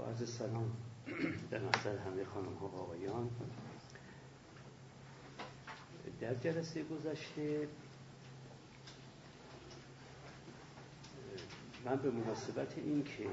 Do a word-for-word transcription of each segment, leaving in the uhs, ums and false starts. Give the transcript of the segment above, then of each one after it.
عرض سلام در محضر همه خانم ها و آقایان. در جلسه گذشته من به مناسبت این که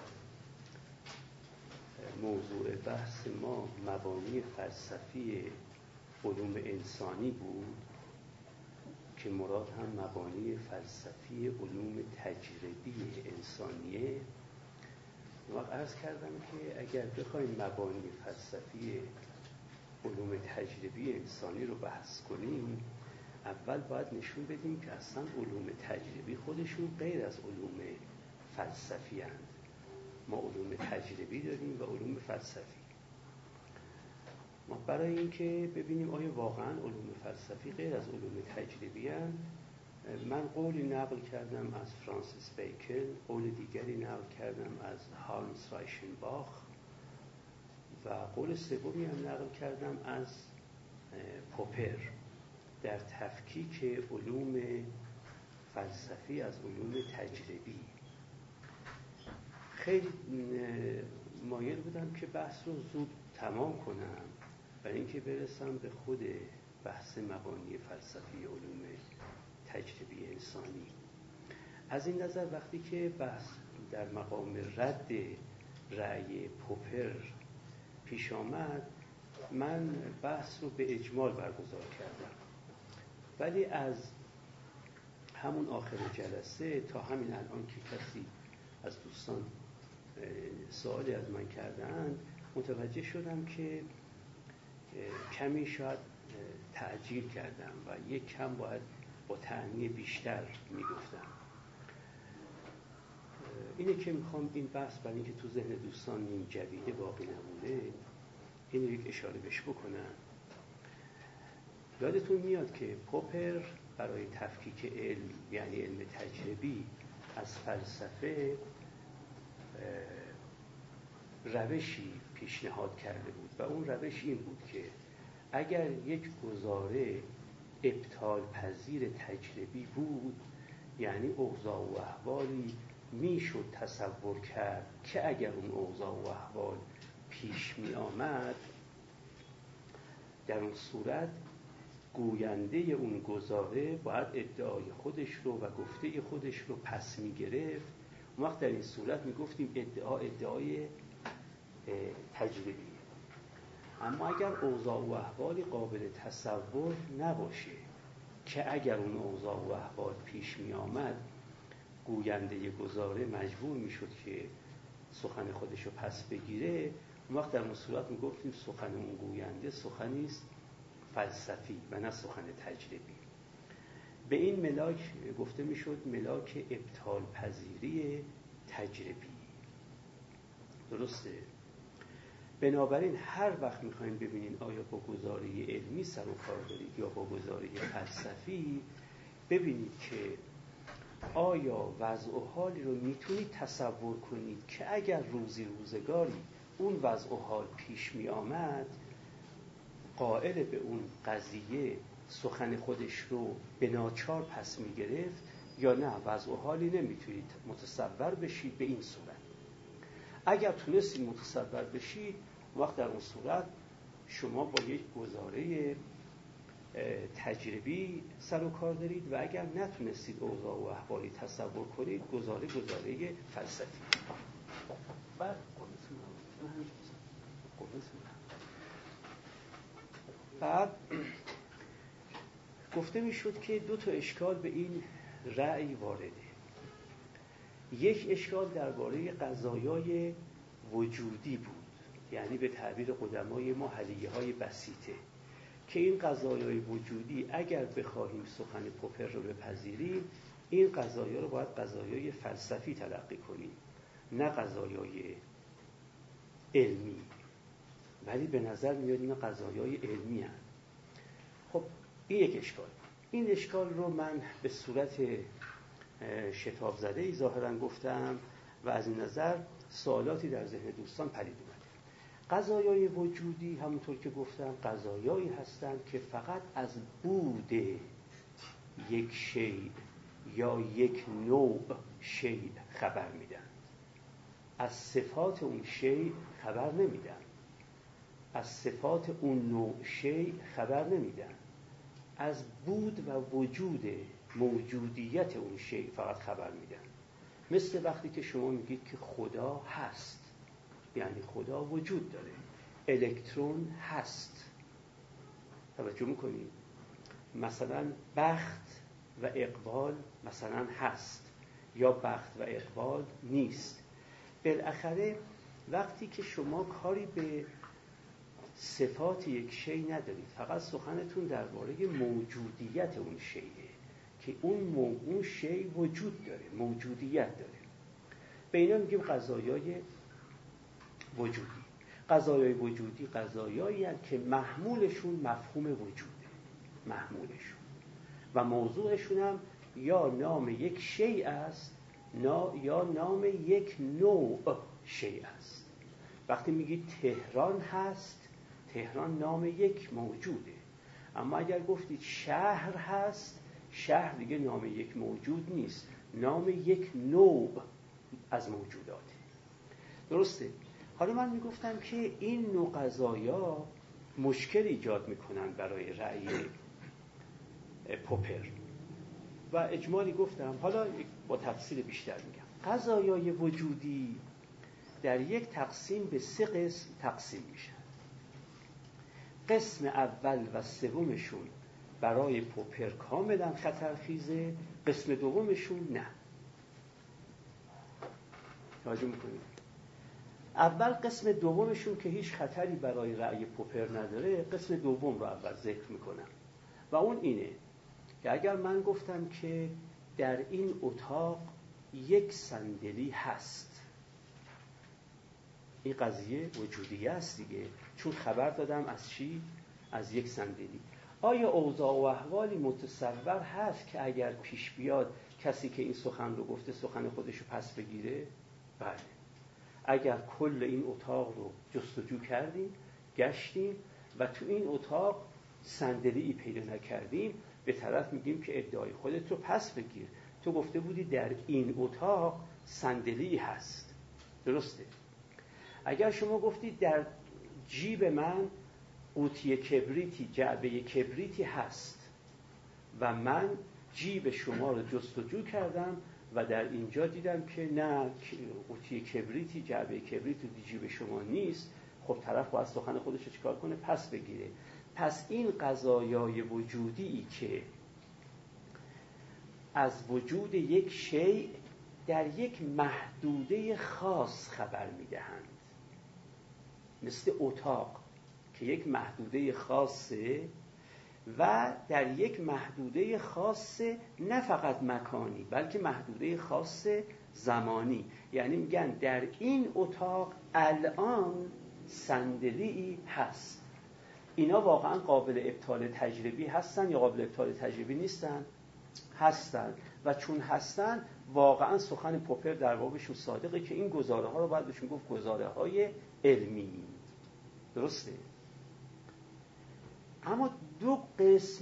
موضوع بحث ما مبانی فلسفی علوم انسانی بود که مراد هم مبانی فلسفی علوم تجربی انسانیه، و عرض کردم که اگر بخوایم مبانی فلسفی علوم تجربی انسانی رو بحث کنیم، اول باید نشون بدیم که اصلا علوم تجربی خودشون غیر از علوم فلسفی هستند. ما علوم تجربی داریم و علوم فلسفی. ما برای اینکه ببینیم آیا واقعا علوم فلسفی غیر از علوم تجربی هستند، من قولی نقل کردم از فرانسیس بیکن، قول دیگری نقل کردم از هانس رایشنباخ و قول سومی هم نقل کردم از پوپر در تفکیک علوم فلسفی از علوم تجربی. خیلی مایل بودم که بحث رو زود تمام کنم برای اینکه برسم به خود بحث مبانی فلسفی علوم تجربی انسانی. از این نظر وقتی که بحث در مقام رد رأی پوپر پیش آمد، من بحث رو به اجمال برگزار کردم، ولی از همون آخر جلسه تا همین الان که کسی از دوستان سوالی از من کردن، متوجه شدم که کمی شاید تعجیل کردم و یک کم باید با تأنی بیشتر میگفتم. اینه که میخوام این بحث برای اینکه تو ذهن دوستان نیم جویده باقی نمونه، اینو یک اشاره بهش بکنم. یادتون میاد که پوپر برای تفکیک علم، یعنی علم تجربی، از فلسفه روشی پیشنهاد کرده بود و اون روش این بود که اگر یک گزاره ابطال پذیر تجربی بود، یعنی اوضاع و احوالی میشد تصور کرد که اگر اون اوضاع و احوال پیش می آمد، در اون صورت گوینده اون گزاره باید ادعای خودش رو و گفته خودش رو پس می گرفت. اون وقت در این صورت می گفتیم ادعا ادعای تجربی. اما اگر اوضاع و احوالی قابل تصور نباشه که اگر اون اوضاع و احوال پیش می آمد، گوینده گزاره مجبور می شد که سخن خودش رو پس بگیره، اون وقت در اون صورت می گفتیم سخن اون گوینده سخنی است فلسفی و نه سخن تجربی. به این ملاک گفته می شد ملاک ابطال پذیری تجربی. درسته؟ بنابراین هر وقت میخوایم ببینین آیا با گزاره علمی سر و کار دارید یا با گزاره فلسفی، ببینید که آیا وضع و حالی رو میتونید تصور کنید که اگر روزی روزگاری اون وضع و حال پیش می آمد، قائل به اون قضیه سخن خودش رو به ناچار پس می گرفت، یا نه وضع و حالی نمیتونید متصور بشید به این صورت. اگر تونستید متصور بشید، وقت در اون صورت شما با یک گزاره تجربی سر و کار دارید، و اگر نتونستید اوضاع و احوالی تصور کنید، گزاره گزاره فلسفی. بعد بعد گفته می شد که دو تا اشکال به این رأی وارده. یک اشکال درباره قضایای وجودی بود، یعنی به تعبیر قدمای ما حلیه های بسیطه، که این قضایای وجودی اگر بخواهیم سخن پوپر رو بپذیریم، این قضایا رو باید قضایای فلسفی تلقی کنیم، نه قضایای علمی. ولی به نظر میاد این قضایای علمی هست. خب این یک اشکال. این اشکال رو من به صورت شتاب زده ای ظاهرا گفتم و از این نظر سوالاتی در ذهن دوستان پدید اومده. قضایای وجودی همونطور که گفتم قضایایی هستند که فقط از بود یک شیء یا یک نوع شیء خبر میدن. از صفات اون شی خبر نمیدن، از صفات اون نوع شی خبر نمیدن، از بود و وجود موجودیت اون شی فقط خبر میدن. مثل وقتی که شما میگید که خدا هست، یعنی خدا وجود داره. الکترون هست، توجه میکنید؟ مثلا بخت و اقبال مثلا هست، یا بخت و اقبال نیست. بالاخره وقتی که شما کاری به صفات یک شی ندارید، فقط سخنتون درباره موجودیت اون شیه که اون مو... اون شی وجود داره، موجودیت داره. به اینا میگیم قضایای وجودی. قضایای وجودی قضایایی هستند که محمولشون مفهوم وجوده، محمولشون و موضوعشون هم یا نام یک شی است یا نام یک نوع شی است. وقتی میگید تهران هست، تهران نام یک موجوده. اما اگر گفتید شهر هست، شهر دیگه نام یک موجود نیست، نام یک نوع از موجوداته. درسته؟ حالا من میگفتم که این نوع قضایا مشکل ایجاد میکنن برای رأی پوپر و اجمالی گفتم. حالا با تفصیل بیشتر میگم. قضایای وجودی در یک تقسیم به سه قسم تقسیم میشن. قسم اول و سومشون برای پوپر کاملا خطرخیزه، قسم دومشون نه. توجه میکنید؟ اول قسم دومشون که هیچ خطری برای رأی پوپر نداره، قسم دوم رو اول ذکر میکنم و اون اینه که اگر من گفتم که در این اتاق یک صندلی هست، این قضیه وجودی است دیگه، چون خبر دادم از چی؟ از یک صندلی. آیا اوضاع و احوالی متصور هست که اگر پیش بیاد کسی که این سخن رو گفته سخن خودش رو پس بگیره؟ بله. اگر کل این اتاق رو جستجو کردیم، گشتیم و تو این اتاق صندلی پیدا نکردیم، به طرف میگیم که ادعای خودت رو پس بگیر، تو گفته بودی در این اتاق صندلی هست. درسته؟ اگر شما گفتید در جیب من قوطی کبریتی، جعبه کبریتی هست و من جیب شما رو جستجو کردم و در اینجا دیدم که نه، قوطی کبریتی، جعبه کبریتی تو جیب شما نیست، خب طرف باید سخن خودش رو چیکار کنه؟ پس بگیره. پس این قضایای وجودی که از وجود یک شیء در یک محدوده خاص خبر میدهند، مثل اتاق که یک محدوده خاصه و در یک محدوده خاص نه فقط مکانی بلکه محدوده خاص زمانی. یعنی میگن در این اتاق الان صندلی هست. اینا واقعا قابل ابطال تجربی هستن یا قابل ابطال تجربی نیستن؟ هستن. و چون هستن واقعا سخن پوپر در واقعشون صادقه که این گزاره ها رو باید بهشون گفت گزاره های علمی. درسته؟ اما دو قسم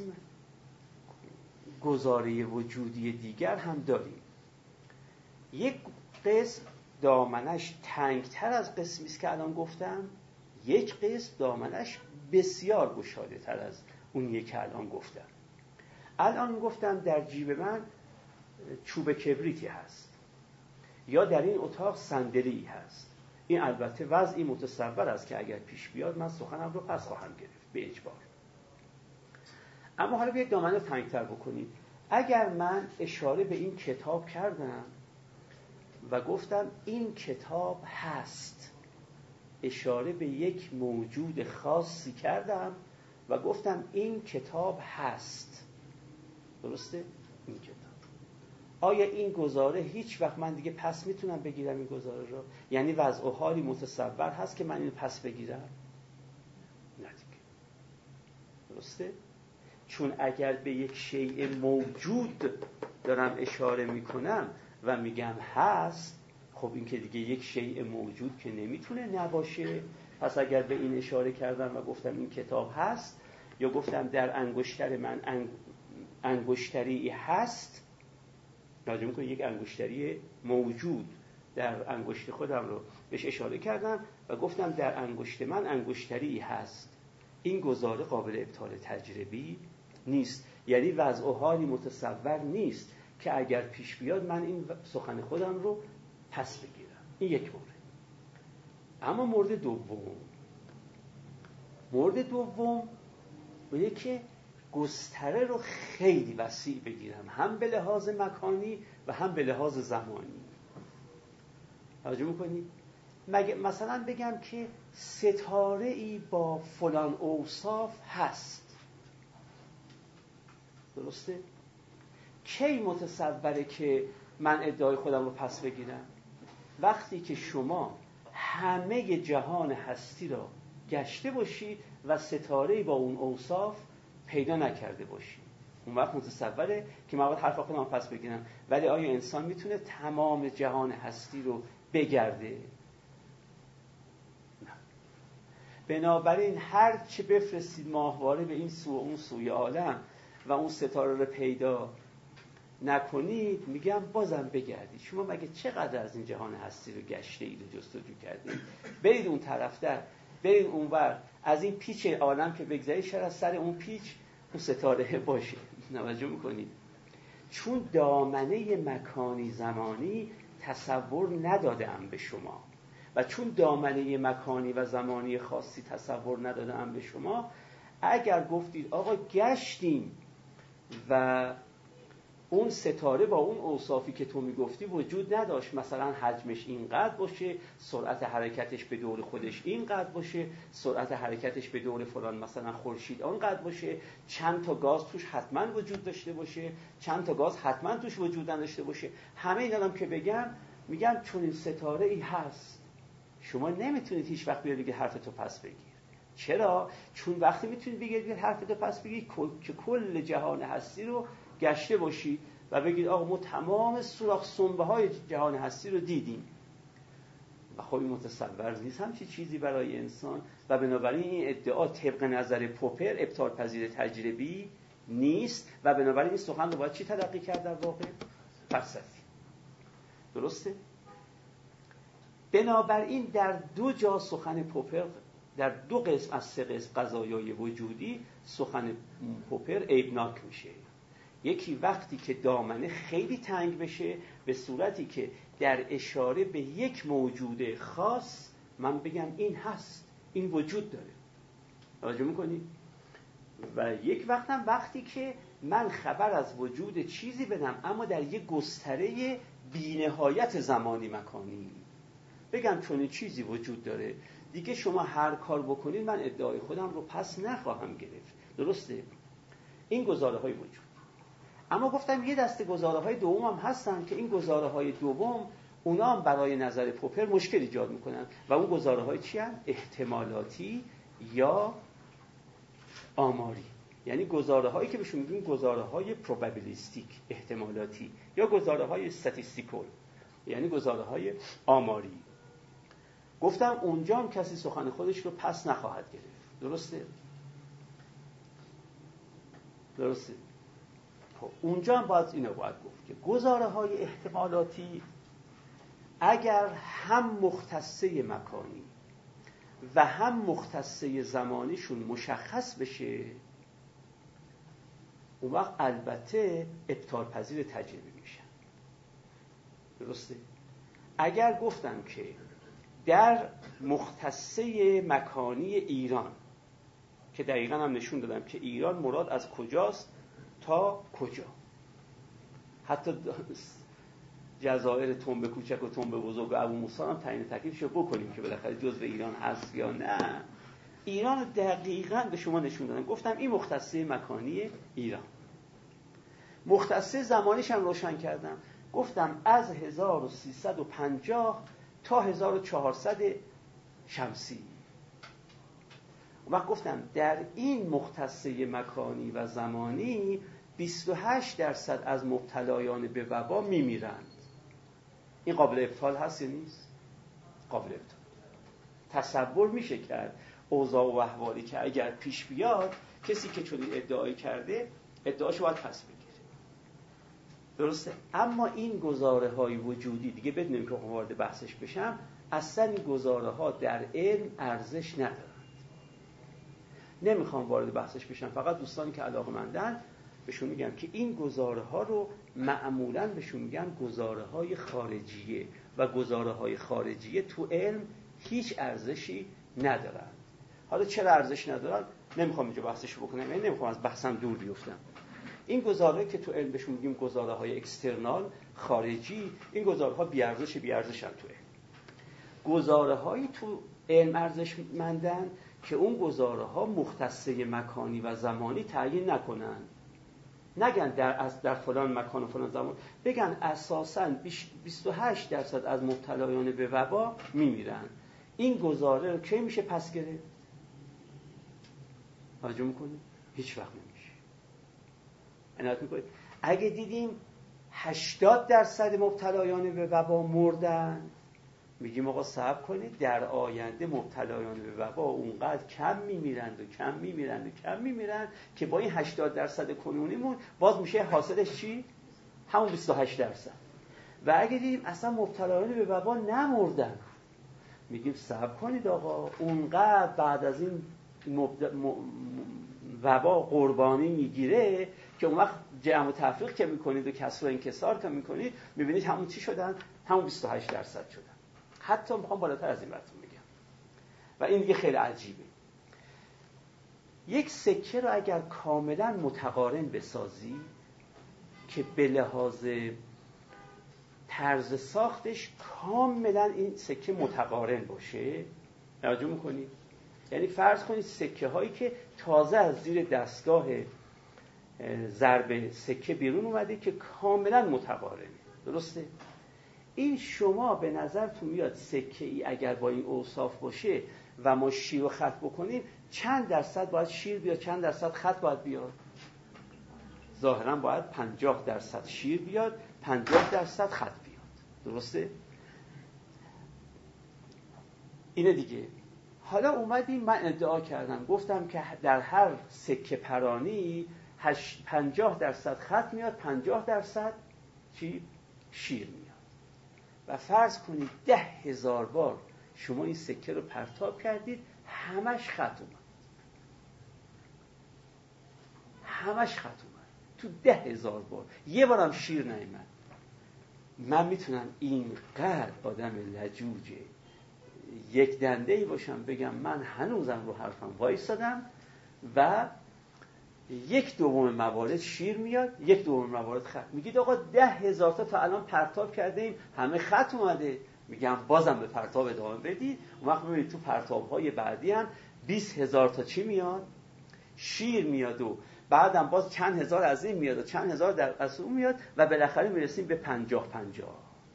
گزاره وجودی دیگر هم داریم. یک قسم دامنش تنگتر از قسمی است که الان گفتم، یک قسم دامنش بسیار گشاده تر از اون یک که الان گفتم. الان گفتم در جیب من چوب کبریتی هست یا در این اتاق صندلی هست. این البته وضعی متصور است که اگر پیش بیاد من سخنم رو پس خواهم گرفت به اجبار. اما حالا بیاید دامنه رو تنگتر بکنید. اگر من اشاره به این کتاب کردم و گفتم این کتاب هست، اشاره به یک موجود خاصی کردم و گفتم این کتاب هست. درسته؟ این کتاب. آیا این گزاره هیچ وقت من دیگه پس میتونم بگیرم این گزاره رو؟ یعنی وضع و حالی متصور هست که من اینو پس بگیرم؟ نه دیگه. درسته؟ چون اگر به یک شیء موجود دارم اشاره میکنم و میگم هست، خب این که دیگه یک شیء موجود که نمیتونه نباشه. پس اگر به این اشاره کردم و گفتم این کتاب هست یا گفتم در انگشتر من انگ... انگشتری هست، راجع میکنه یک انگشتری موجود در انگشت خودم رو بهش اشاره کردم و گفتم در انگشت من انگشتری هست، این گزاره قابل ابطال تجربی نیست، یعنی وضع و حالی متصور نیست که اگر پیش بیاد من این سخن خودم رو پس بگیرم. این یک مورد. اما مورد دوم مورد دوم بوده که گستره رو خیلی وسیع بگیرم، هم به لحاظ مکانی و هم به لحاظ زمانی. توجه میکنید؟ مگه مثلا بگم که ستاره ای با فلان اوصاف هست، درسته؟ کی متصوره که من ادعای خودم رو پس بگیرم؟ وقتی که شما همه جهان هستی را گشته باشید و ستاره‌ای با اون اوصاف پیدا نکرده باشید، اون وقت متصوره که من باید حرف خودم پس بگیرم. ولی آیا انسان میتونه تمام جهان هستی رو بگرده؟ نه. بنابراین هر چه بفرستید ماهواره به این سو و اون سوی عالم و اون ستاره رو پیدا نکنید، میگم بازم بگردید. شما مگه چقدر از این جهان هستی رو گشته اید و جستجو کردید؟ برید اون طرفتر، برید اونور، از این پیچ عالم که بگذارید شاید از سر اون پیچ اون ستاره باشه. توجه میکنید؟ چون دامنه مکانی زمانی تصور ندادم به شما و چون دامنه مکانی و زمانی خاصی تصور ندادم به شما، اگر گفتید آقا گشتیم و اون ستاره با اون اوصافی که تو میگفتی وجود نداشت، مثلا حجمش اینقدر باشه، سرعت حرکتش به دور خودش اینقدر باشه، سرعت حرکتش به دور فلان مثلا خورشید آنقدر باشه، چند تا گاز توش حتما وجود داشته باشه، چند تا گاز حتما توش وجود نداشته باشه، همه اینا هم که بگم، میگم چون این ستاره ای هست، شما نمیتونید هیچ وقت بیاد بگید حرف تو پس بگیر. چرا؟ چون وقتی میتونید بگید حرف تو پس بگید که کل جهان هستی رو گشته باشید و بگید آقا ما تمام سوراخ سنبه های جهان هستی رو دیدیم و خب این متصور نیست همچی چیزی برای انسان و بنابراین این ادعا طبق نظر پوپر ابطال پذیر تجربی نیست و بنابراین این سخن رو باید چی تلقی کرد در واقع؟ فلسفی. درسته؟ بنابراین در دو جا سخن پوپر، در دو قسم از سه قسم قضایای وجودی سخن پوپر عیبناک میشه. یکی وقتی که دامنه خیلی تنگ بشه به صورتی که در اشاره به یک موجود خاص من بگم این هست، این وجود داره. توجه میکنی؟ و یک وقت هم وقتی که من خبر از وجود چیزی بدم اما در یک گستره بی‌نهایت زمانی مکانی بگم چون این چیزی وجود داره، دیگه شما هر کار بکنید من ادعای خودم رو پس نخواهم گرفت. درسته؟ این گزاره های وجود. اما گفتم یه دسته گزاره های دوم هم هستن که این گزاره های دوم اونا هم برای نظر پوپر مشکل ایجاد میکنن و اون گزاره های چی هستن؟ احتمالاتی یا آماری. یعنی گزاره هایی که بهشون میگیم گزاره های پروبابیلیستیک، احتمالاتی، یا گزاره های استاتیستیکال، یعنی گزاره های آماری. گفتم اونجا هم کسی سخن خودش رو پس نخواهد گرفت. درسته؟ درسته؟ خب اونجا هم باید اینو باید گفت که گزاره های احتمالاتی اگر هم مختصه مکانی و هم مختصه زمانیشون مشخص بشه، اون وقت البته ابطال پذیر تجربی میشن. درسته؟ اگر گفتم که در مختصه مکانی ایران، که دقیقاً هم نشون دادم که ایران مراد از کجاست تا کجا، حتی جزایر تنبه کوچک و تنبه بزرگ و ابو موسی هم تعیین تکلیفشو بکنیم که بالاخره جزء ایران هست یا نه. ایران دقیقاً به شما نشون دادم. گفتم این مختصه مکانی ایران. مختصه زمانیش هم روشن کردم. گفتم از هزار و سیصد و پنجاه تا هزار و چهارصد شمسی. اون وقت گفتم در این مختصه مکانی و زمانی بیست و هشت درصد از مبتلایان به وبا میمیرند. این قابل ابطال هست یا نیست؟ قابل ابطال. تصور میشه کرد اوضاع و احوالی که اگر پیش بیاد کسی که چنین ادعایی کرده ادعاشو باید پس بگیره. درسته؟ اما این گزاره های وجودی دیگه بدونیم که وارد بحثش بشم، اصلا این گزاره ها در علم ارزش ندارند. نمیخوام وارد بحثش بشم، فقط دوستانی که علاقه‌مندن بهشون میگم که این گزاره ها رو معمولاً بهشون میگن گزاره های خارجیه و گزاره های خارجیه تو علم هیچ ارزشی ندارن. حالا چرا ارزش ندارن؟ نمیخوام اینجا بحثش بکنم، یعنی نمیخوام از بحثم دور بیفتم. این گزاره که تو علم بهشون میگیم گزاره های اکسترنال، خارجی، این گزاره ها بی ارزش بی ارزشن تو علم. گزاره هایی تو علم ارزشمندن که اون گزاره ها مختصه مکانی و زمانی تعیین نکنن، نگن در از در فلان مکان و فلان زمان، بگن اساساً بیست و هشت درصد از مبتلایان به وبا میمیرن. این گزاره رو کی میشه پس گرفت؟ توجه میکنید؟ هیچ وقت نمیشه. عنایت میکنید؟ اگه دیدیم هشتاد درصد مبتلایان به وبا مردن، میگیم آقا صبر کنید، در آینده مبتلایان به وبا اونقدر کم میمیرند و کم میمیرند و کم میمیرند که با این هشتاد درصد کنونیمون باز میشه حاصلش چی؟ همون بیست و هشت درصد. و اگه دیدیم اصلا مبتلایان به وبا نمردن، میگیم صبر کنید آقا، اونقدر بعد از این مبد... م... وبا قربانی میگیره که اون وقت جمع و تفریق که میکنید و کسر و انکسار که میکنید، میبینید همون چی شدن؟ همون بیست و هشت درصد شدن. حتی میخوام بالاتر از این براتون بگم و این دیگه خیلی عجیبه. یک سکه رو اگر کاملا متقارن بسازی که به لحاظ طرز ساختش کاملا این سکه متقارن باشه، توجه میکنید؟ یعنی فرض کنید سکه هایی که تازه از زیر دستگاه ضرب سکه بیرون اومده که کاملا متقارنه، درسته؟ این شما به نظرتون میاد سکه ای اگر با این اوصاف باشه و ما شیر و خط بکنیم، چند درصد باید شیر بیاد، چند درصد خط باید بیاد؟ ظاهرا باید پنجاه درصد شیر بیاد، پنجاه درصد خط بیاد، درسته؟ اینه دیگه. حالا اومدیم من ادعا کردم، گفتم که در هر سکه پرانی پنجاه درصد خط میاد، پنجاه درصد چی؟ شیر میاد. و فرض کنید ده هزار بار شما این سکه رو پرتاب کردید، همش خط اومد، همش خط اومد تو ده هزار بار، یه بارم شیر نیامد. من میتونم اینقدر آدم لجوجه یک دنده‌ای باشم بگم من هنوزم رو حرفم وایسادم و یک دوم موارد شیر میاد، یک دوم موارد خط. میگید آقا ده هزار تا تا الان پرتاب کردیم، همه خط اومده. میگم بازم به پرتاب ادامه بدید. اون وقت میبینید تو پرتاب‌های بعدی هم بیست هزار تا چی میاد؟ شیر میاد و بعدم باز چند هزار از این میاد و چند هزار در از اون میاد و بالاخره میرسیم به پنجاه پنجاه.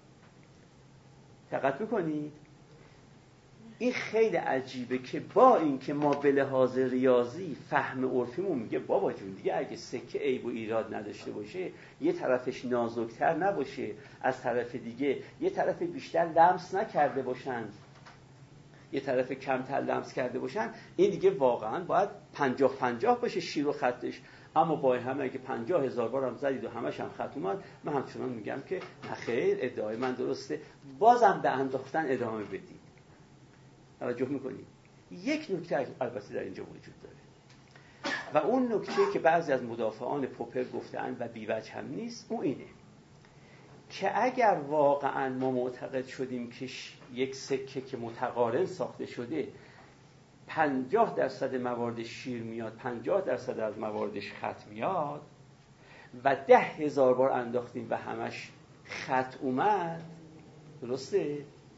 دقت میکنید؟ این خیلی عجیبه که با این که ما به لحاظ ریاضی فهم عرفیمون میگه بابا جون دیگه اگه سکه عیب و ایراد نداشته باشه، یه طرفش نازکتر نباشه، از طرف دیگه یه طرف بیشتر لمس نکرده باشن، یه طرف کمتر لمس کرده باشن، این دیگه واقعا باید پنجاه پنجاه باشه شیر و خطش. اما با همه اگه پنجاه هزار بار هم زدید و همش هم خط اومد، من همچنان میگم که نخیر، ادعای من درسته، بازم به انداختن ادامه بدید. توجه میکنید؟ یک نکته البته در اینجا وجود داره و اون نکته که بعضی از مدافعان پوپر گفتن و بی‌وجه هم نیست، اون اینه که اگر واقعا ما معتقد شدیم که یک سکه که متقارن ساخته شده پنجاه درصد موارد شیر میاد، پنجاه درصد از مواردش خط میاد و ده هزار بار انداختیم و همش خط اومد، درسته؟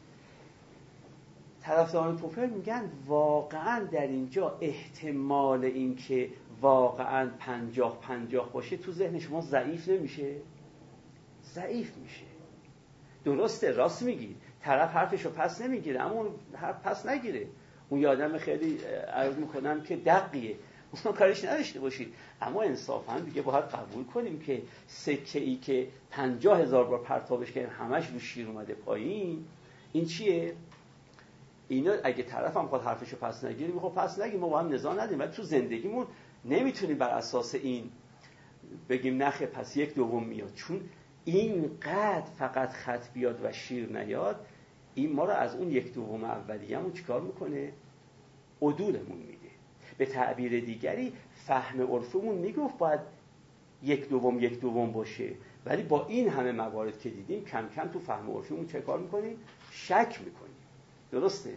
طرفداران پوپر میگن واقعا در اینجا احتمال این که واقعا پنجاه پنجاه باشه تو ذهن شما ضعیف نمیشه؟ ضعیف میشه. درسته، راست میگی، طرف حرفشو پس نمیگیره، اما اون حرف پس نگیره، اون یادم خیلی عرض میکنم که دقیقه، اون کارش نداشته باشید. اما انصافا دیگه باید قبول کنیم که سکه ای که پنجاه هزار بار پرتابش کردیم همش رو شیر اومده پایین، این چیه؟ اینا اگه طرف هم خود حرفشو پس نگیره، میخواد پس نگیم، ما با هم نزاع ندیم، ولی تو زندگیمون نمیتونیم بر اساس این بگیم نخه پس یک دوم میاد، چون اینقدر فقط خط بیاد و شیر نیاد، این ما رو از اون یک دوم اولیه‌مون چیکار میکنه؟ عدولمون میده. به تعبیر دیگری فهم عرفمون میگفت باید یک دوم یک دوم باشه، ولی با این همه موارد که دیدیم کم کم تو فهم عرفمون چه کار میکنیم؟ شک میکنیم. درسته؟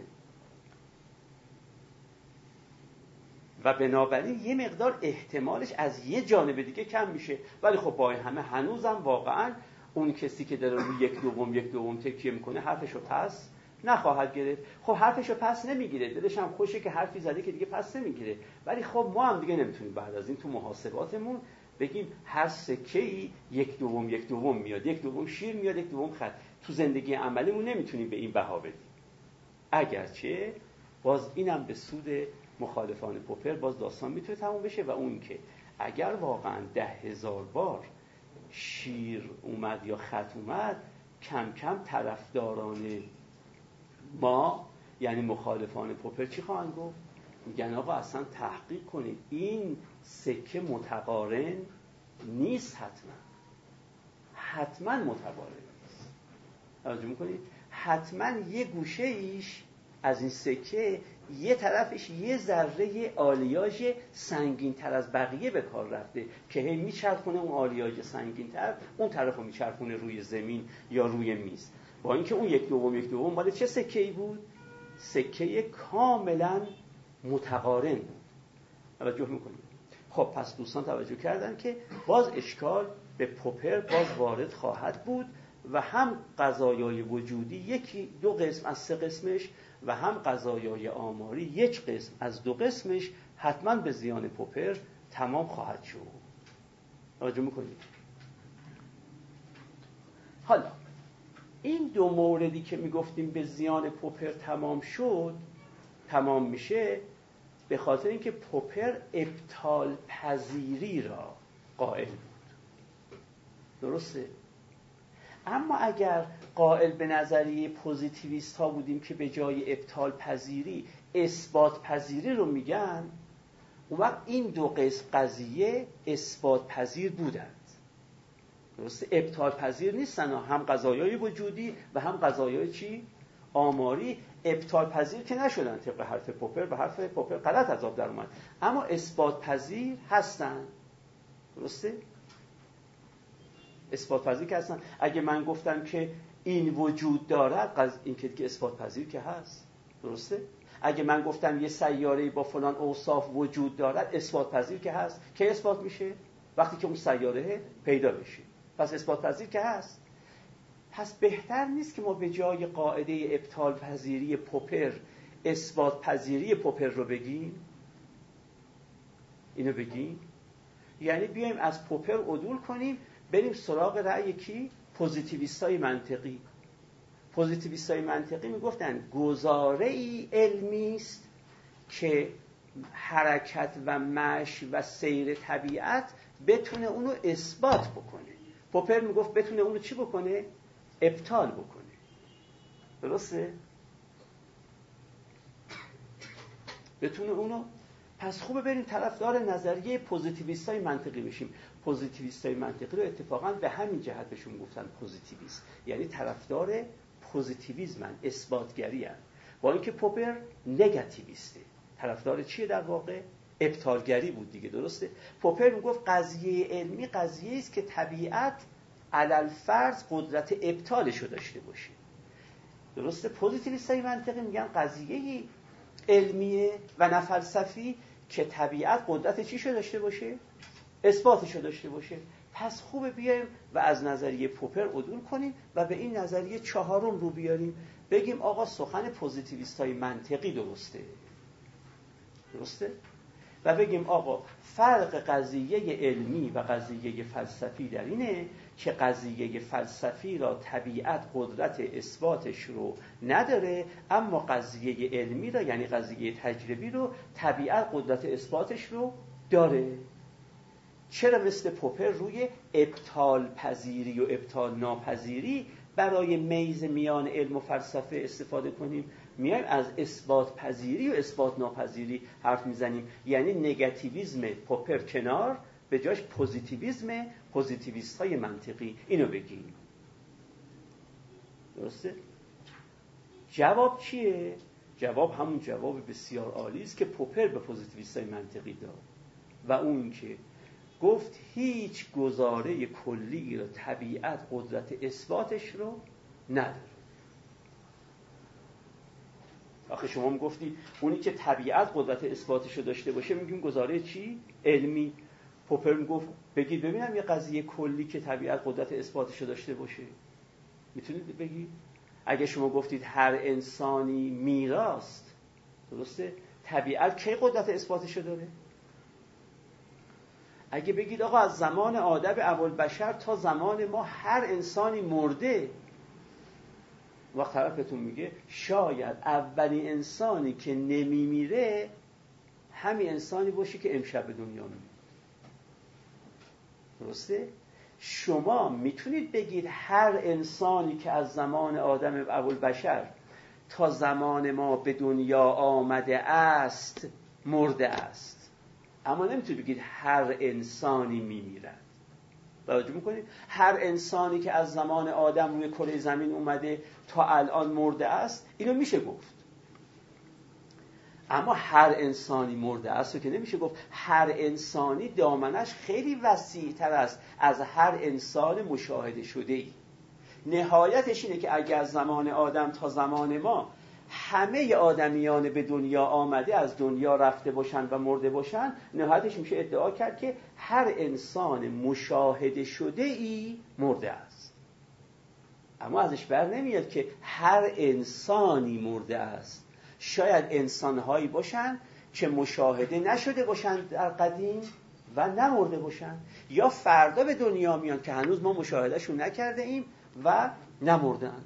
و بنابراین یه مقدار احتمالش از یه جانب دیگه کم میشه، ولی خب با این همه هنوزم واقعا اون کسی که داره روی یک دوم یک دوم تکیه میکنه حرفشو پس نخواهد گرفت. خب حرفشو پس نمیگیره، دلش هم خوشه که حرفی زده که دیگه پس نمیگیره، ولی خب ما هم دیگه نمیتونیم بعد از این تو محاسباتمون بگیم هر سکه‌ای یک دوم یک دوم میاد، یک دوم شیر میاد، یک دوم خط. تو زندگی عملیمون نمیتونیم به این بها بدیم. اگرچه باز اینم به سود مخالفان پوپر باز داستان میتونه تموم بشه، و اون که اگر واقعا ده هزار بار شیر اومد یا خط اومد، کم کم طرفداران ما یعنی مخالفان پوپر چی خواهند گفت؟ میگن آقا اصلا تحقیق کنید، این سکه متقارن نیست، حتما حتما متقارن نیست. توجه میکنید؟ حتما یه گوشه ایش از این سکه یه طرفش یه ذره آلیاژ سنگین تر از بقیه به کار رفته که هی میچرخونه اون آلیاژ سنگین تر اون طرفو میچرخونه روی زمین یا روی میز، با اینکه اون یک دوم یک دوم مال چه سکه‌ای بود؟ سکه کاملا متقارن بود. توجه میکنید؟ خب پس دوستان توجه کردن که باز اشکال به پوپر باز وارد خواهد بود و هم قضایای وجودی یکی دو قسم از سه قسمش و هم قضایای آماری یک قسم از دو قسمش حتما به زیان پوپر تمام خواهد شد. توجه میکنید؟ حالا این دو موردی که میگفتیم به زیان پوپر تمام شد تمام میشه به خاطر اینکه پوپر ابطال پذیری را قائل بود. درسته؟ اما اگر قائل به نظریه پوزیتیویست ها بودیم که به جای ابطال پذیری اثبات پذیری رو میگن، اون وقت این دو قسم قضیه اثبات پذیر بودند. درسته؟ ابطال پذیر نیستن، هم قضایای وجودی و هم قضایای چی؟ آماری. ابطال پذیر که نشدن طبق حرف پوپر، و حرف پوپر غلط از آب در اومد، اما اثبات پذیر هستن. درسته؟ اثبات پذیر که هستن. اگه من گفتم که این وجود دارد، این که دیگه اثبات پذیر که هست. درسته؟ اگه من گفتم یه سیاره با فلان اوصاف وجود دارد، اثبات پذیر که هست. که اثبات میشه؟ وقتی که اون سیاره پیدا بشه. پس اثبات پذیر که هست. پس بهتر نیست که ما به جای قاعده ابطال پذیری پوپر اثبات پذیری پوپر رو بگیم؟ اینو بگیم؟ یعنی بیایم از پوپر عدول کنیم بریم سراغ رأی کی؟ پوزیتیویستای منطقی. پوزیتیویستای منطقی میگفتن گزاره‌ای علمی است که حرکت و مشی و سیر طبیعت بتونه اونو اثبات بکنه. پوپر میگفت بتونه اونو چی بکنه؟ ابطال بکنه. درسته؟ بتونه اونو. پس خوبه بریم طرفدار نظریه پوزیتیویستای منطقی بشیم. پوزیتیویستای منطقی رو اتفاقا به همین جهت بهشون گفتن پوزیتیویست، یعنی طرفدار پوزیتیویسمن، اثباتگری ان. با اینکه پوپر نگاتیویسته، طرفدار چیه در واقع؟ ابطالگری بود دیگه. درسته؟ پوپر میگفت قضیه علمی قضیه است که طبیعت علل فرض قدرت ابطالش رو داشته باشه. درسته؟ پوزیتیویستای منطقی میگن قضیه علمیه و نه فلسفی که طبیعت قدرت چی شو داشته باشه؟ اثباتش رو داشته باشه. پس خوبه بیایم و از نظریه پوپر عدول کنیم و به این نظریه چهارم رو بیاریم، بگیم آقا سخن پوزیتیویستای منطقی درسته. درسته؟ و بگیم آقا فرق قضیه علمی و قضیه فلسفی در اینه که قضیه فلسفی را طبیعت قدرت اثباتش رو نداره، اما قضیه علمی را یعنی قضیه تجربی رو طبیعت قدرت اثباتش رو داره. چرا مثل پوپر روی ابطال پذیری و ابطال ناپذیری برای میز میان علم و فلسفه استفاده کنیم؟ میایم از اثبات پذیری و اثبات ناپذیری حرف میزنیم، یعنی نگاتیویسم پوپر کنار به جاش پوزیتیویسم پوزیتیویست های منطقی اینو بگیم. درسته؟ جواب چیه؟ جواب همون جواب بسیار عالی است که پوپر به پوزیتیویست های منطقی داد و اون که گفت هیچ گزاره کلی رو طبیعت قدرت اثباتش رو نداره. آخه شما هم گفتی اونی که طبیعت قدرت اثباتش رو داشته باشه میگیم گزاره چی؟ علمی. پوپر میگفت بگید ببینم یه قضیه کلی که طبیعت قدرت اثباتش رو داشته باشه میتونید بگید؟ اگه شما گفتید هر انسانی میراست، درسته؟ طبیعت کی قدرت اثباتش رو داره؟ اگه بگید آقا از زمان آدم اولبشر تا زمان ما هر انسانی مرده، وقت طرفتون میگه شاید اولین انسانی که نمیمیره همین انسانی باشه که امشب به دنیا میاد. درسته؟ شما میتونید بگید هر انسانی که از زمان آدم اولبشر تا زمان ما به دنیا آمده است مرده است، اما نمیتونید بگید هر انسانی میمیرد. توجه میکنید؟ هر انسانی که از زمان آدم روی کره زمین اومده تا الان مرده است اینو میشه گفت، اما هر انسانی مرده است رو که نمیشه گفت. هر انسانی دامنش خیلی وسیع تر است از هر انسان مشاهده شده ای. نهایتش اینه که اگر از زمان آدم تا زمان ما همه آدمیان به دنیا آمده از دنیا رفته باشن و مرده باشن، نهایتش میشه ادعا کرد که هر انسان مشاهده شده ای مرده است. اما ازش بر نمیاد که هر انسانی مرده است. شاید انسانهایی باشن که مشاهده نشده باشن در قدیم و نمرده باشن، یا فردا به دنیا میان که هنوز ما مشاهدهشون نکرده ایم و نمردند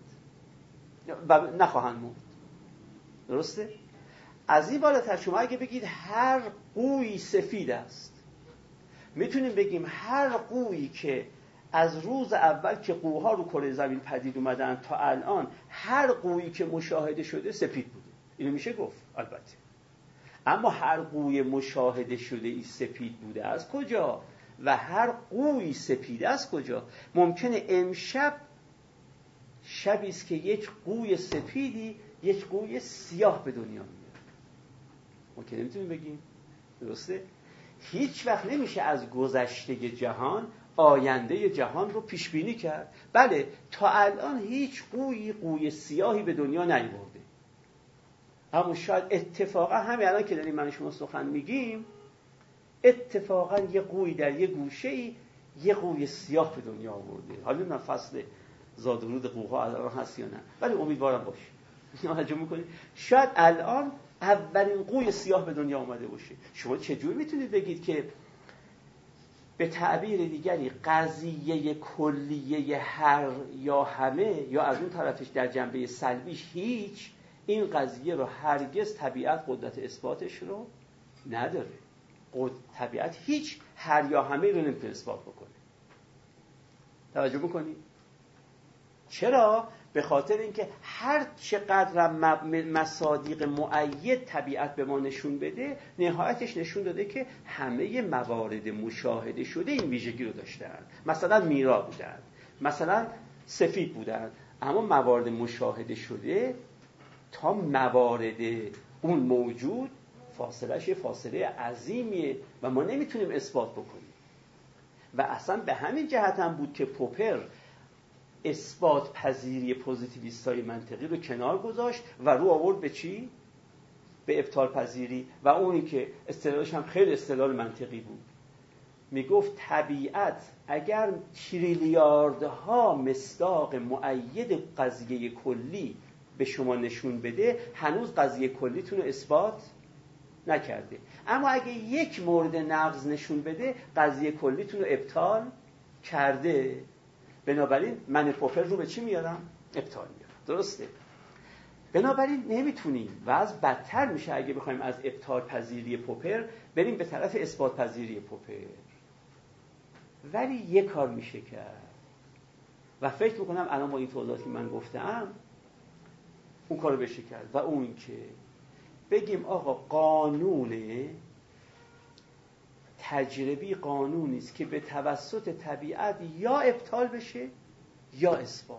و نخواهند مرد. درسته؟ از این بالاتر شما اگه بگید هر قوی سفید است، میتونیم بگیم هر قویی که از روز اول که قوها رو کره زمین پدید اومدن تا الان هر قویی که مشاهده شده سفید بوده. اینو میشه گفت البته. اما هر قوی مشاهده شده ای سفید بوده از کجا؟ و هر قوی سپید از کجا؟ ممکنه امشب شبی است که یک قوی سپیدی یک قوی سیاه به دنیا میاد. ممکنه نمیتونیم بگیم. درسته؟ هیچ وقت نمیشه از گذشته جهان آینده جهان رو پیش بینی کرد. بله تا الان هیچ قوی قوی سیاهی به دنیا نیاورده، اما شاید اتفاقا همین الان که داریم من شما سخن میگیم اتفاقا یه قوی در یه گوشه‌ای یه قوی سیاه به دنیا آورده. حالا من فصل زاد و رود قوها الان هست یا نه، ولی امیدوارم باشه. توجه میکنید؟ شاید الان اولین قوی سیاه به دنیا آمده باشه. شما چجور میتونید بگید که به تعبیر دیگری قضیه کلیه هر یا همه، یا از اون طرفش در جنبه سلبیش هیچ، این قضیه رو هرگز طبیعت قدرت اثباتش رو نداره. طبیعت هیچ هر یا همه رو نمیتونه اثبات بکنه. توجه میکنی؟ چرا؟ به خاطر اینکه هر چقدر مصادیق مؤید طبیعت به ما نشون بده، نهایتش نشون داده که همه موارد مشاهده شده این ویژگی رو داشتن. مثلا میرا بودن، مثلا سفید بودن، اما موارد مشاهده شده تا موارد اون موجود فاصلهش یه فاصله عظیمیه و ما نمیتونیم اثبات بکنیم. و اصلا به همین جهت هم بود که پوپر اثبات پذیری پوزیتیویستای منطقی رو کنار گذاشت و رو آورد به چی؟ به ابطال پذیری، و اونی که استدلالش هم خیلی استدلال منطقی بود. میگفت طبیعت اگر تریلیاردها مصداق مؤید قضیه کلی به شما نشون بده، هنوز قضیه کلیتون رو اثبات نکرده. اما اگه یک مورد نقض نشون بده، قضیه کلیتون رو ابطال کرده. بنابراین من پوپر رو به چی میارم؟ ابطال میارم. درسته؟ بنابراین نمیتونیم و از بدتر میشه اگه بخوایم از ابطال پذیری پوپر بریم به طرف اثبات پذیری پوپر. ولی یک کار میشه کرد و فکر میکنم الان با این توضیحاتی من گفتم اون کارو بشه کرد، و اون که بگیم آقا قانون تجربی قانونی است که به توسط طبیعت یا ابطال بشه یا اثبات.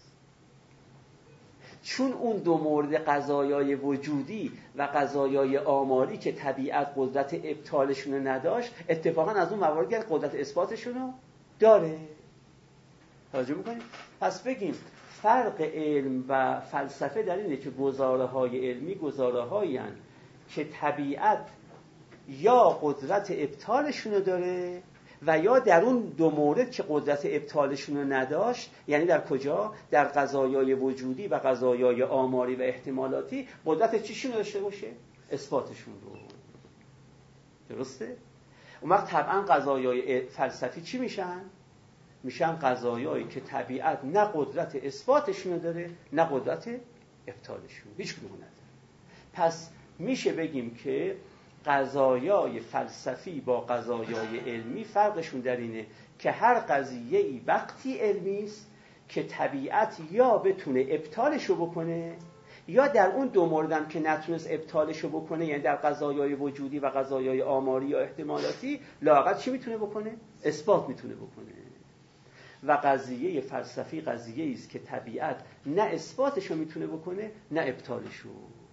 چون اون دو مورد قضایای وجودی و قضایای آماری که طبیعت قدرت ابطالشون رو نداشت، اتفاقا از اون مواردی که قدرت اثباتشون رو داره. توجه میکنید؟ پس بگیم فرق علم و فلسفه در اینه که گزاره های علمی گزاره هایی هستند که طبیعت یا قدرت ابطالشون رو داره و یا در اون دو مورد که قدرت ابطالشون رو نداشت، یعنی در کجا؟ در قضایای وجودی و قضایای آماری و احتمالاتی قدرت چیشون داشته باشه؟ اثباتشون رو. درسته؟ اون وقت طبعا قضایای فلسفی چی میشن؟ میشن قضایایی که طبیعت نه قدرت اثباتشون رو داره نه قدرت ابطالشون، هیچ کدوم نداره. پس میشه بگیم که قضایای فلسفی با قضایای علمی فرقشون در اینه که هر قضیه‌ای وقتی علمی است که طبیعت یا بتونه ابطالشو بکنه یا در اون دو موردم که نتونست ابطالشو بکنه، یعنی در قضایای وجودی و قضایای آماری یا احتمالاتی، لااقل چی میتونه بکنه؟ اثبات میتونه بکنه. و قضیه فلسفی قضیه‌ای است که طبیعت نه اثباتشو میتونه بکنه نه ابطالشو.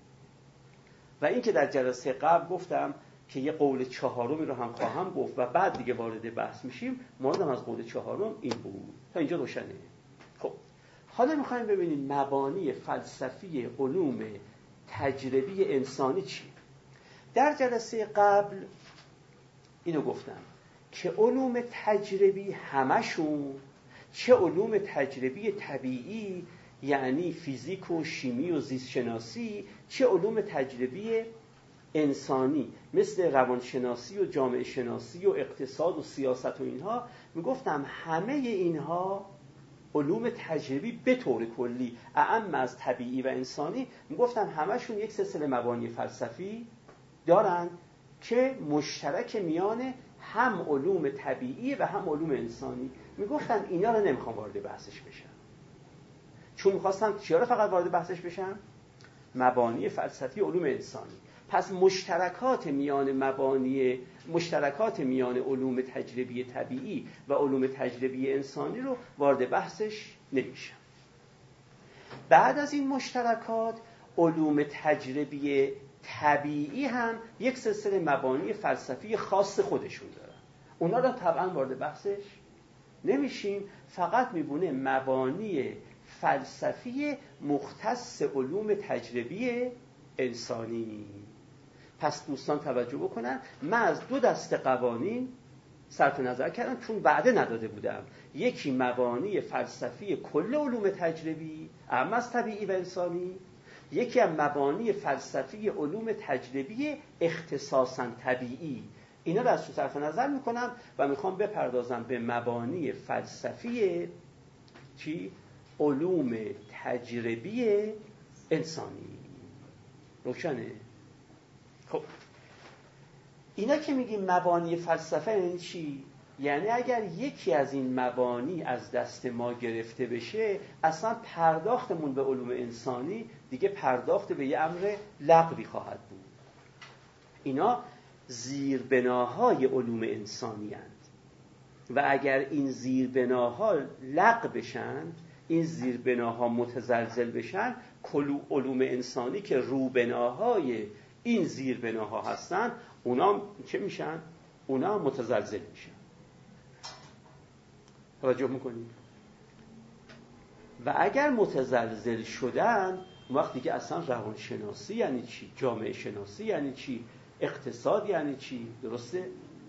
و این که در جلسه قبل گفتم که یه قول چهارمی رو هم خواهم گفت و بعد دیگه وارد بحث میشیم، موردم از قول چهارم این بود. تا اینجا روشنه. خب حالا میخوایم ببینیم مبانی فلسفی علوم تجربی انسانی چیه. در جلسه قبل اینو گفتم که علوم تجربی همشون، چه علوم تجربی طبیعی یعنی فیزیک و شیمی و زیست شناسی، چه علوم تجربی انسانی مثل روانشناسی و جامعه شناسی و اقتصاد و سیاست و اینها، میگفتم همه اینها علوم تجربی به طور کلی اعم از طبیعی و انسانی، میگفتم همشون یک سلسله مبانی فلسفی دارن که مشترک میان هم علوم طبیعی و هم علوم انسانی. میگفتم اینا رو نمیخوام وارد بحثش بشم، چون میخواستم چیا رو فقط وارد بحثش بشم؟ مبانی فلسفی علوم انسانی. پس مشترکات میان مبانی مشترکات میان علوم تجربی طبیعی و علوم تجربی انسانی رو وارد بحثش نمیشم. بعد از این مشترکات، علوم تجربی طبیعی هم یک سلسله مبانی فلسفی خاص خودشون دارن. اونا رو طبعا وارد بحثش نمیشیم، فقط میبونه مبانی فلسفی مختص علوم تجربی انسانی. پس دوستان توجه بکنن، من از دو دسته قوانین صرف نظر کردم چون وعده نداده بودم. یکی مبانی فلسفی کل علوم تجربی اما از طبیعی و انسانی، یکی هم مبانی فلسفی علوم تجربی اختصاصاً طبیعی. اینا رو از صرف نظر میکنم و میخوام بپردازم به مبانی فلسفی چی؟ علوم تجربی انسانی. روشنه؟ خب اینا که میگیم مبانی فلسفه یعنی چی؟ یعنی اگر یکی از این مبانی از دست ما گرفته بشه، اصلا پرداختمون به علوم انسانی دیگه پرداخت به یه امر لغوی خواهد بود. اینا زیربناهای علوم انسانی هستند و اگر این زیربناها لغو بشن، این زیربناها متزلزل بشن، کل علوم انسانی که روبناهای این زیربناها هستن، اونا چه میشن؟ اونا متزلزل میشن. توجه میکنید؟ و اگر متزلزل شدن، اون وقت دیگه اصلا روانشناسی یعنی چی؟ جامعه شناسی یعنی چی؟ اقتصاد یعنی چی؟ درسته؟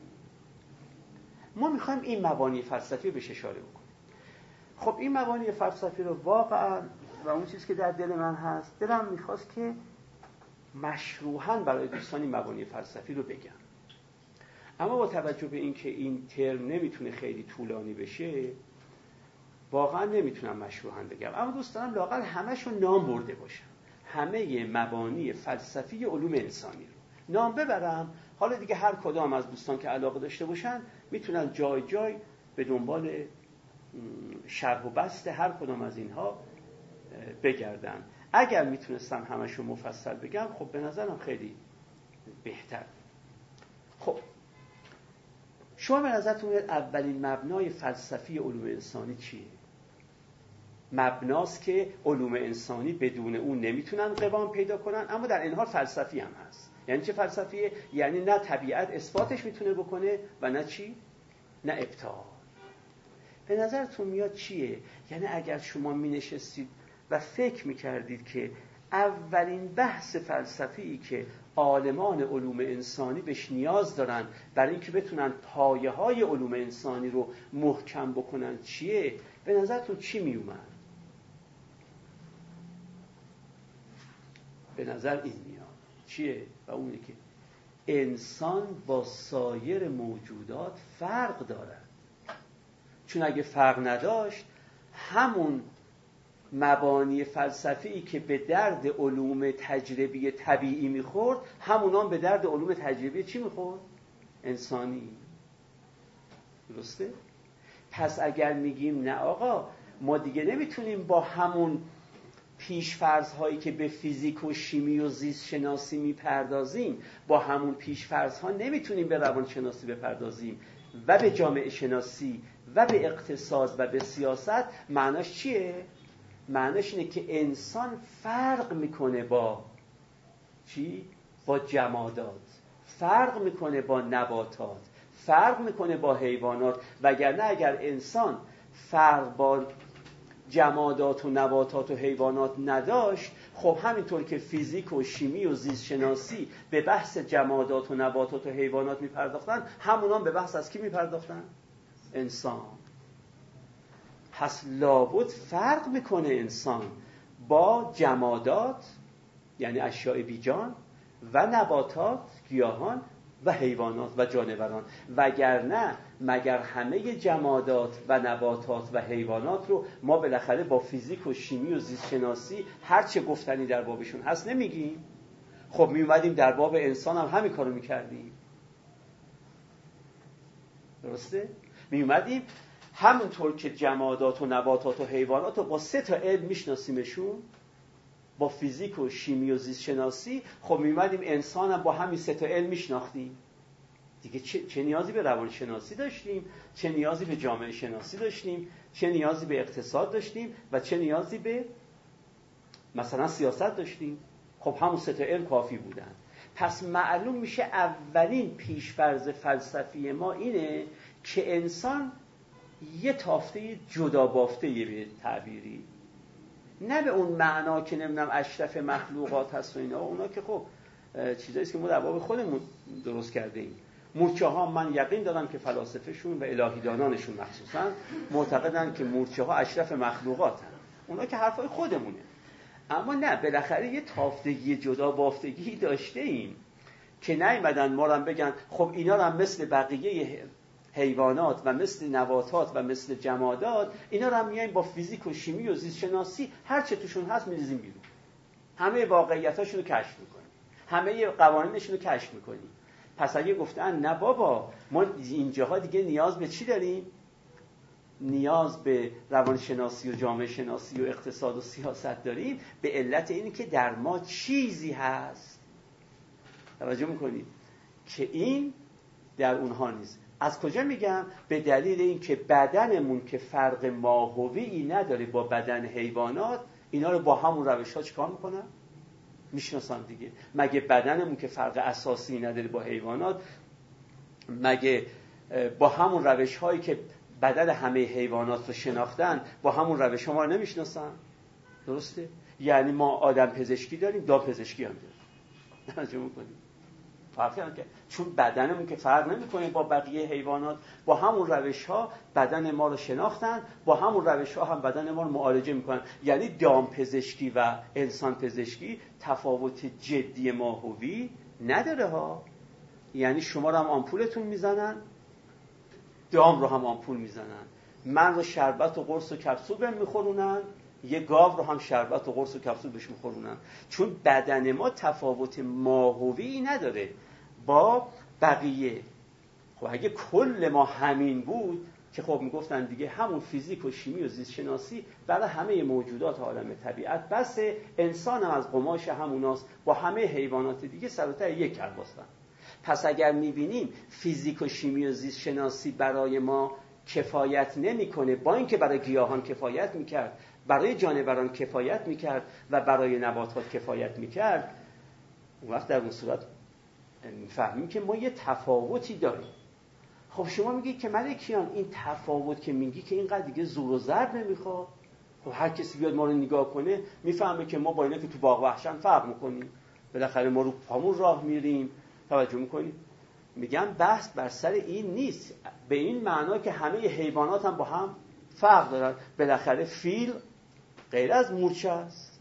ما میخوایم این مبانی فلسفی بهش اشاره بکنیم. خب این مبانی فلسفی رو واقعا و اون چیزی که در دل من هست، دلم میخواست که مشروحاً برای دوستان این مبانی فلسفی رو بگم. اما با توجه به اینکه این ترم نمیتونه خیلی طولانی بشه، واقعا نمیتونم مشروحاً بگم. اما دوست دارم لااقل همه‌شو نام برده باشم، همه مبانی فلسفی علوم انسانی رو نام ببرم. حالا دیگه هر کدام از دوستان که علاقه داشته باشن میتونن جای جای به دنبال شرح و بسط هر کدام از اینها بگردن. اگر میتونستم همه‌شو مفصل بگم، خب به نظرم خیلی بهتر. خب شما به نظرتون اولین مبنای فلسفی علوم انسانی چیه؟ مبناست که علوم انسانی بدون اون نمیتونن قوام پیدا کنن، اما در این حال فلسفی هم هست. یعنی چه فلسفیه؟ یعنی نه طبیعت اثباتش میتونه بکنه و نه چی؟ نه ابطال. به نظرتون میاد چیه؟ یعنی اگر شما مینشستید و فکر میکردید که اولین بحث فلسفی که عالمان علوم انسانی بهش نیاز دارن برای اینکه بتونن پایه های علوم انسانی رو محکم بکنن چیه؟ به نظرتون چی میومد؟ به نظر این میاد چیه؟ و اونه که انسان با سایر موجودات فرق دارد. چون اگه فرق نداشت همون مبانی فلسفی که به درد علوم تجربی طبیعی میخورد همونان به درد علوم تجربی چی میخورد؟ انسانی. درسته؟ پس اگر میگیم نه آقا ما دیگه نمیتونیم با همون پیش‌فرض هایی که به فیزیک و شیمی و زیست شناسی میپردازیم با همون پیش‌فرض ها نمیتونیم به روان شناسی بپردازیم و به جامعه شناسی و به اقتصاد و به سیاست. معناش چیه؟ معناش اینه که انسان فرق میکنه با چی؟ با جمادات، فرق میکنه با نباتات، فرق میکنه با حیوانات. وگرنه اگر انسان فرق با جمادات و نباتات و حیوانات نداشت، خب همینطور که فیزیک و شیمی و زیست شناسی به بحث جمادات و نباتات و حیوانات میپرداختن، همونان به بحث از کی میپرداختن؟ انسان. پس لابد فرق میکنه انسان با جمادات یعنی اشیاء بیجان و نباتات، گیاهان و حیوانات و جانوران. وگرنه مگر همه جمادات و نباتات و حیوانات رو ما بالاخره با فیزیک و شیمی و زیست شناسی هر چه گفتنی در بابشون هست نمیگیم؟ خب می اومدیم در باب انسان هم همین کارو میکردیم. درسته؟ می اومدیم همونطور که جمادات و نباتات و حیوانات رو با سه تا علم میشناسیمشون، با فیزیک و شیمی و زیست شناسی، خب می‌اومدیم انسان هم با همین سه تا علم میشناختیم دیگه. چه, چه نیازی به روانشناسی داشتیم، چه نیازی به جامعه شناسی داشتیم، چه نیازی به اقتصاد داشتیم و چه نیازی به مثلا سیاست داشتیم؟ خب همون سه تا علم کافی بودن. پس معلوم میشه اولین پیش‌فرض فلسفی ما اینه که انسان یه تافته جدا بافته به تعبیری، نه به اون معنا که نمیدونم اشرف مخلوقات هست و اینا، اونا که خب چیزاییست که ما در باب خودمون درست کرده ایم. مورچه ها من یقین دارم که فلاسفهشون و الهیدانانشون مخصوصا معتقدن که مورچه ها اشرف مخلوقات هستن. اونا که حرفای خودمونه. اما نه، بالاخره یه تافتگی جدا بافتگی داشته ایم که نیومدن ما رو بگن خب اینا رو هم مثل بقیه حیوانات و مثل نباتات و مثل جمادات اینا رو هم میایم با فیزیک و شیمی و زیست شناسی هر چه توشون هست میریزیم بیرون، همه واقعیتاشون رو کشف میکنیم، همه قوانینشون رو کشف میکنیم. پس اگه گفتن نه بابا ما اینجاها دیگه نیاز به چی داریم؟ نیاز به روانشناسی و جامعه شناسی و اقتصاد و سیاست داریم، به علت اینی که در ما چیزی هست، توجه میکنید، که این در اونها نیست. از کجا میگم؟ به دلیل اینکه بدنمون که فرق ماهویی نداره با بدن حیوانات، اینا رو با همون روش‌ها چیکار میکنن؟ میشناسن دیگه. مگه بدنمون که فرق اساسی نداره با حیوانات، مگه با همون روش‌هایی که بدن همه حیوانات رو شناختن با همون روش‌ها ما رو نمیشناسن؟ درسته؟ یعنی ما آدم پزشکی داریم، دام پزشکی هم داریم. توجه میکنید؟ فرقی هم که چون بدنمون که فرق نمیکنه با بقیه حیوانات، با همون روش‌ها بدن ما رو شناختن، با همون روش‌ها هم بدن ما رو معالجه میکنن. یعنی دام پزشکی و انسان پزشکی تفاوت جدی ماهوی نداره ها. یعنی شما رو هم آمپولتون میزنن، دام رو هم آمپول میزنن، من رو شربت و قرص و کپسول بهم میخورونن، یه گاو رو هم شربت و قرص و کپسول بهش میخورونن. چون بدن ما تفاوت ماهویی نداره با بقیه. خب اگه کل ما همین بود که خب میگفتن دیگه همون فیزیک و شیمی و زیست شناسی برای همه موجودات عالم طبیعت بسه، انسان هم از قماش هموناست، با همه حیوانات دیگه سر و ته یک کرباستن. پس اگر میبینیم فیزیک و شیمی و زیست شناسی برای ما کفایت نمیکنه، با اینکه برای گیاهان کفایت میکرد، برای جانوران کفایت میکرد و برای نباتات کفایت میکرد، اون وقت در اون صورت میفهمیم که ما یه تفاوتی داریم. خب شما میگی که ملکیان این تفاوت که میگی که اینقدر دیگه زور و ضرب نمیخواد. خب هر کسی بیاد ما رو نگاه کنه میفهمه که ما با اینا که تو باغ وحشن فرق میکنیم، بالاخره ما رو پامون راه میریم. توجه میکنیم؟ میگم بحث بر سر این نیست، به این معنا که همه حیوانات هم با هم فرق دارن. بالاخره فیل غیر از مورچه است.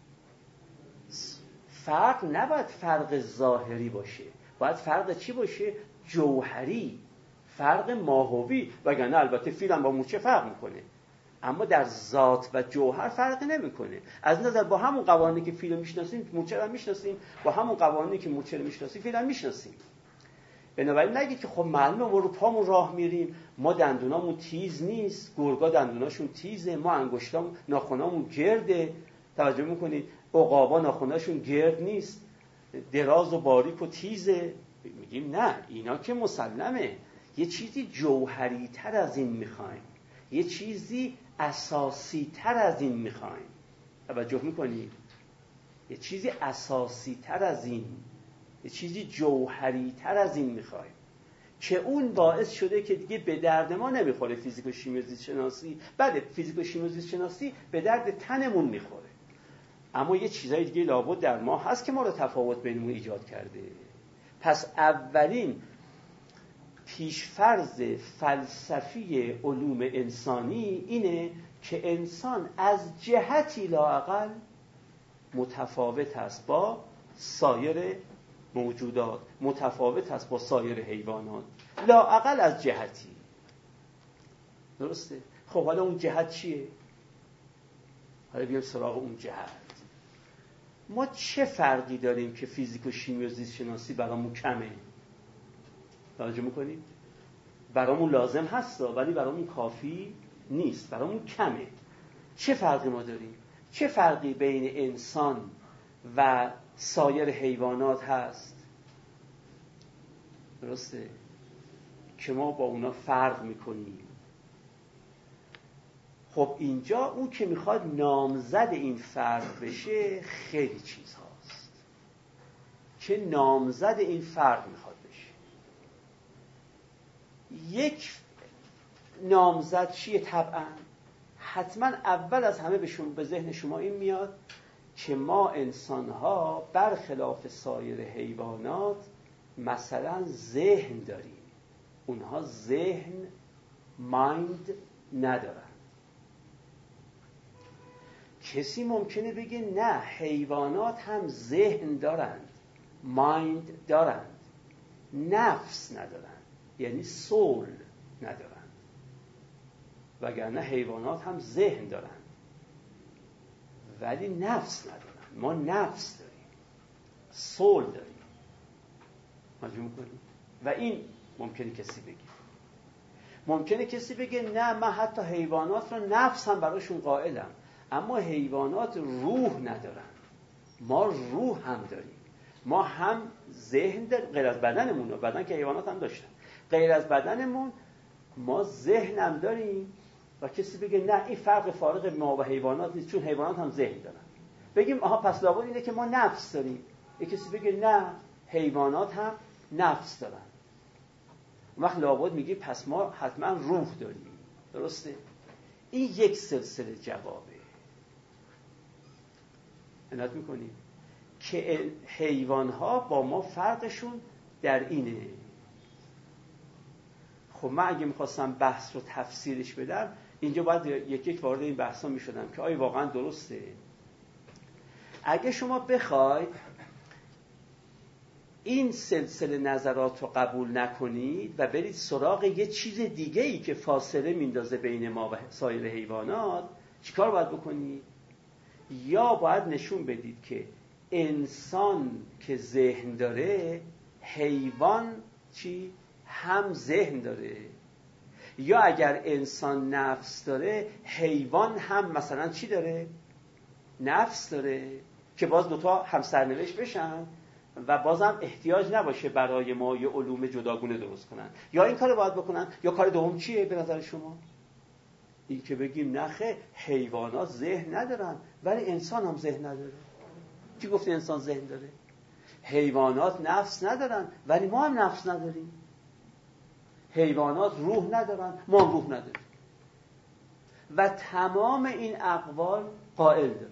فرق نباید فرق ظاهری باشه، باید فرق چی باشه؟ جوهری، فرق ماهوی. وگرنه البته فیل هم با مورچه فرق میکنه، اما در ذات و جوهر فرق نمیکنه. از نظر با همون قوانینی که فیل رو میشناسیم مورچه رو میشناسیم، با همون قوانینی که مورچه رو میشناسیم فیل هم میشناسیم. بنابراین نگید که خب معلومه ما رو پامون راه میریم، ما دندونامون تیز نیست، گرگا دندوناشون تیزه، ما انگشتام ناخنامون گرده. توجه میکنید؟ عقابا ناخناشون گرد نیست، دراز و باریک و تیزه. میگیم نه، اینا که مسلمه، یه چیزی جوهری تر از این میخوایم، یه چیزی اساسی تر از این میخوایم. توجه میکنید؟ یه چیزی اساسی تر از این، یه چیزی جوهری تر از این میخوایم که اون باعث شده که دیگه به درد ما نمیخوره فیزیک و شیمی و زیست شناسی. بله فیزیک و شیمی و زیست شناسی به درد تنمون میخوره، اما یه چیزای دیگه لابد در ما هست که ما رو تفاوت بینمون ایجاد کرده. پس اولین پیشفرض فلسفی علوم انسانی اینه که انسان از جهتی لااقل متفاوت است با سایر موجودات، متفاوت است با سایر حیوانات، لااقل از جهتی. درسته؟ خب حالا اون جهت چیه؟ حالا بیایم سراغ اون جهت. ما چه فرقی داریم که فیزیک و شیمی و زیست شناسی برامون کمه؟ توجه میکنید؟ برامون لازم هست ولی برامون کافی نیست، برامون کمه. چه فرقی ما داریم؟ چه فرقی بین انسان و سایر حیوانات هست؟ درسته؟ که ما با اونا فرق میکنیم. خب اینجا اون که میخواد نامزد این فرق بشه خیلی چیز هاست که نامزد این فرق میخواد بشه. یک نامزد چیه؟ طبعا حتما اول از همه بهشون به ذهن شما این میاد که ما انسان‌ها برخلاف سایر حیوانات مثلا ذهن داریم، اونها ذهن مایند ندارن. کسی ممکنه بگه نه، حیوانات هم ذهن دارند، مایند دارند، نفس ندارند، یعنی سول ندارند. وگرنه حیوانات هم ذهن دارند ولی نفس ندارند. ما نفس داریم، سول داریم. مجموع کنیم. و این ممکنه کسی بگه. ممکنه کسی بگه نه، من حتی حیوانات رو نفس هم براشون قائلم، اما حیوانات روح ندارن، ما روح هم داریم. ما هم ذهن داریم غیر از بدنمون، و بدن که حیوانات هم داشتن، غیر از بدنمون ما ذهن هم داریم. و کسی بگه نه، این فرق فارق ما و حیوانات نیست، چون حیوانات هم ذهن دارن. بگیم آها پس لابد اینه که ما نفس داریم. یک کسی بگه نه، حیوانات هم نفس دارن. وقت لابد میگه پس ما حتما روح داریم. درسته؟ این یک سلسله جوابه. عنایت میکنیم که حیوانها با ما فرقشون در اینه. خب من اگه میخواستم بحث رو تفسیرش بدم، اینجا باید یک یک وارد این بحثا میشدم که آیا واقعا درسته. اگه شما بخواید این سلسله نظرات رو قبول نکنید و برید سراغ یه چیز دیگه ای که فاصله میندازه بین ما و سایر حیوانات، چیکار باید بکنید؟ یا باید نشون بدید که انسان که ذهن داره، حیوان چی؟ هم ذهن داره. یا اگر انسان نفس داره، حیوان هم مثلا چی داره؟ نفس داره. که باز دوتا هم سرنوشت بشن، و بازم احتیاج نباشه برای ما یه علوم جداگونه درست کنن، یا این کارو باید بکنن، یا کار دوم چیه به نظر شما؟ این که بگیم نخه حیوانات ذهن ندارن ولی انسان هم ذهن نداره. کی گفته انسان ذهن داره؟ حیوانات نفس ندارن ولی ما هم نفس نداریم. حیوانات روح ندارن، ما هم روح نداریم. و تمام این اقوال قائل داره.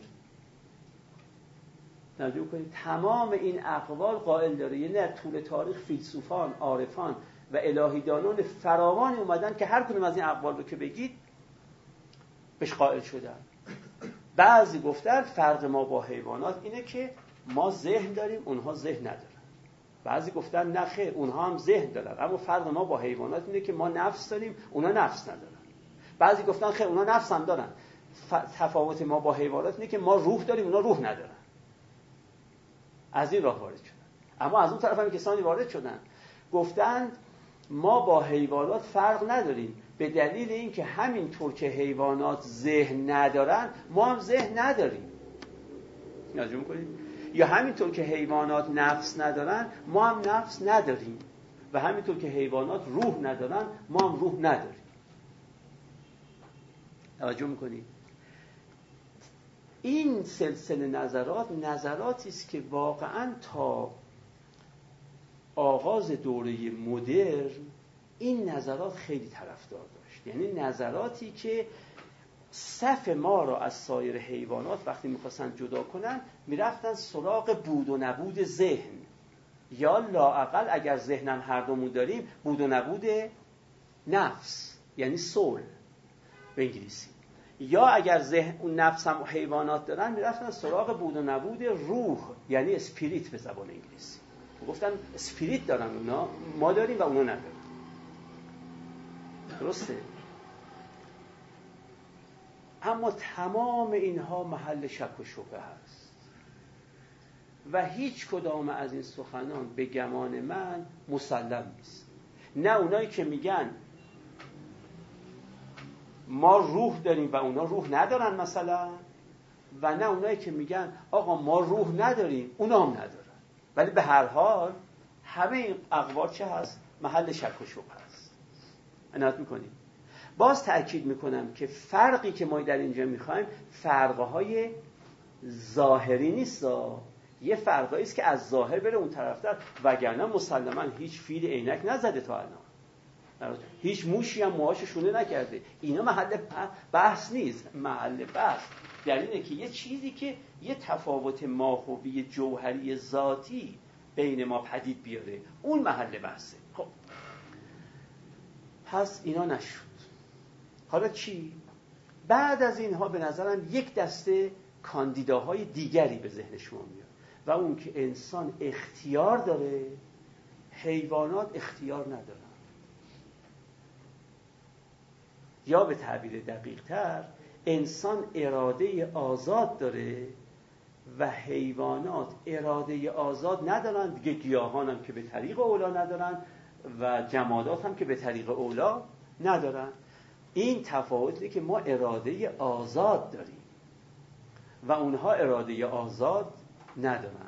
توجه کنید، تمام این اقوال قائل داره. یعنی در طول تاریخ فیلسوفان، عارفان و الهیدانان فراوانی اومدن که هر کدوم از این اقوال رو که بگید بهش قائل شدن. بعضی گفتن فرق ما با حیوانات اینه که ما ذهن داریم، اونها ذهن ندارن. بعضی گفتن نه خیر، اونها هم ذهن دارن، اما فرق ما با حیوانات اینه که ما نفس داریم، اونها نفس ندارن. بعضی گفتن خیر، اونها نفس هم دارن، تفاوت ما با حیوانات اینه که ما روح داریم، اونها روح ندارن. از این راه وارد شدن. اما از اون طرف هم کسانی وارد شدن گفتند ما با حیوانات فرق نداریم، به دلیل اینکه همینطور که حیوانات ذهن ندارن ما هم ذهن نداریم. توجه می‌کنید؟ یا همینطور که حیوانات نفس ندارن ما هم نفس نداریم و همینطور که حیوانات روح ندارن ما هم روح نداریم. توجه می‌کنید؟ این سلسله نظرات نظراتی است که واقعاً تا آغاز دوره مدرن این نظرات خیلی طرفدار داشت. یعنی نظراتی که صف ما را از سایر حیوانات وقتی می‌خواستن جدا کنن میرفتن سراغ بود و نبود ذهن، یا لااقل اگر ذهنم هر دومون داریم بود و نبود نفس، یعنی سول به انگلیسی، یا اگر ذهن اون نفس هم حیوانات دارن میرفتن سراغ بود و نبود روح، یعنی اسپریت به زبان انگلیسی. گفتن اسپریت دارن اونا، ما داریم و اونا ندارن. درسته؟ اما تمام اینها محل شک و شبهه هست و هیچ کدام از این سخنان به گمان من مسلم نیست. نه اونایی که میگن ما روح داریم و اونا روح ندارن مثلا، و نه اونایی که میگن آقا ما روح نداریم اونا هم ندارن. ولی به هر حال همه این اقوال چه هست؟ محل شک و شبهه هست. عنایت میکنیم. باز تأکید میکنم که فرقی که ما در اینجا میخوایم فرقهای ظاهری نیست، یه فرقایی است که از ظاهر بره اون طرفتر، وگرنه مسلما هیچ فیل عینک نزده تا الان، هیچ موشی هم موهاشو شونه نکرده. اینا محل بحث نیست. محل بحث در اینه که یه چیزی که یه تفاوت ماهوی جوهری ذاتی بین ما پدید بیاره، اون محل بحثه. خب پس اینا نشد. حالا چی؟ بعد از اینها به نظرم یک دسته کاندیداهای دیگری به ذهن شما میاد و اون که انسان اختیار داره، حیوانات اختیار ندارن. یا به تعبیر دقیق تر، انسان اراده آزاد داره و حیوانات اراده آزاد ندارن. دیگه گیاهان هم که به طریق اولا ندارن و جمادات هم که به طریق اولا ندارن. این تفاوتی که ما اراده آزاد داریم و اونها اراده آزاد ندارن.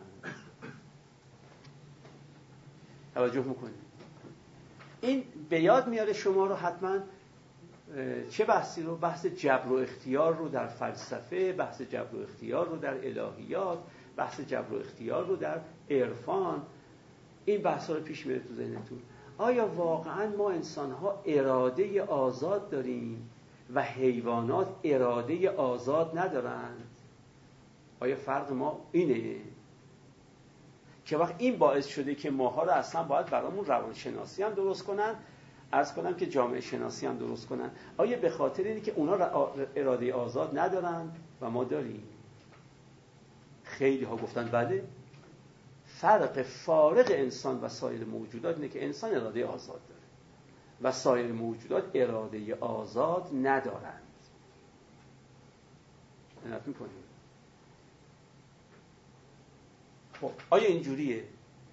توجه میکنید؟ این به یاد میاره شما رو حتما چه بحثی رو؟ بحث جبر و اختیار رو در فلسفه، بحث جبر و اختیار رو در الهیات، بحث جبر و اختیار رو در عرفان. این بحث رو پیش میره تو ذهنتون. آیا واقعا ما انسان‌ها اراده آزاد داریم و حیوانات اراده آزاد ندارند؟ آیا فرق ما اینه؟ که وقت این باعث شده که ماها رو اصلا باید برامون روانشناسی هم درست کنن، عرض کنم که جامعه شناسی هم درست کنن. آیا به خاطر اینه که اونا اراده آزاد ندارن و ما داریم؟ خیلی ها گفتن بله. فرق فارق انسان و سایر موجودات اینه که انسان اراده آزاد داره و سایر موجودات اراده آزاد ندارند. عنایت می‌کنید؟ خب آیا اینجوریه؟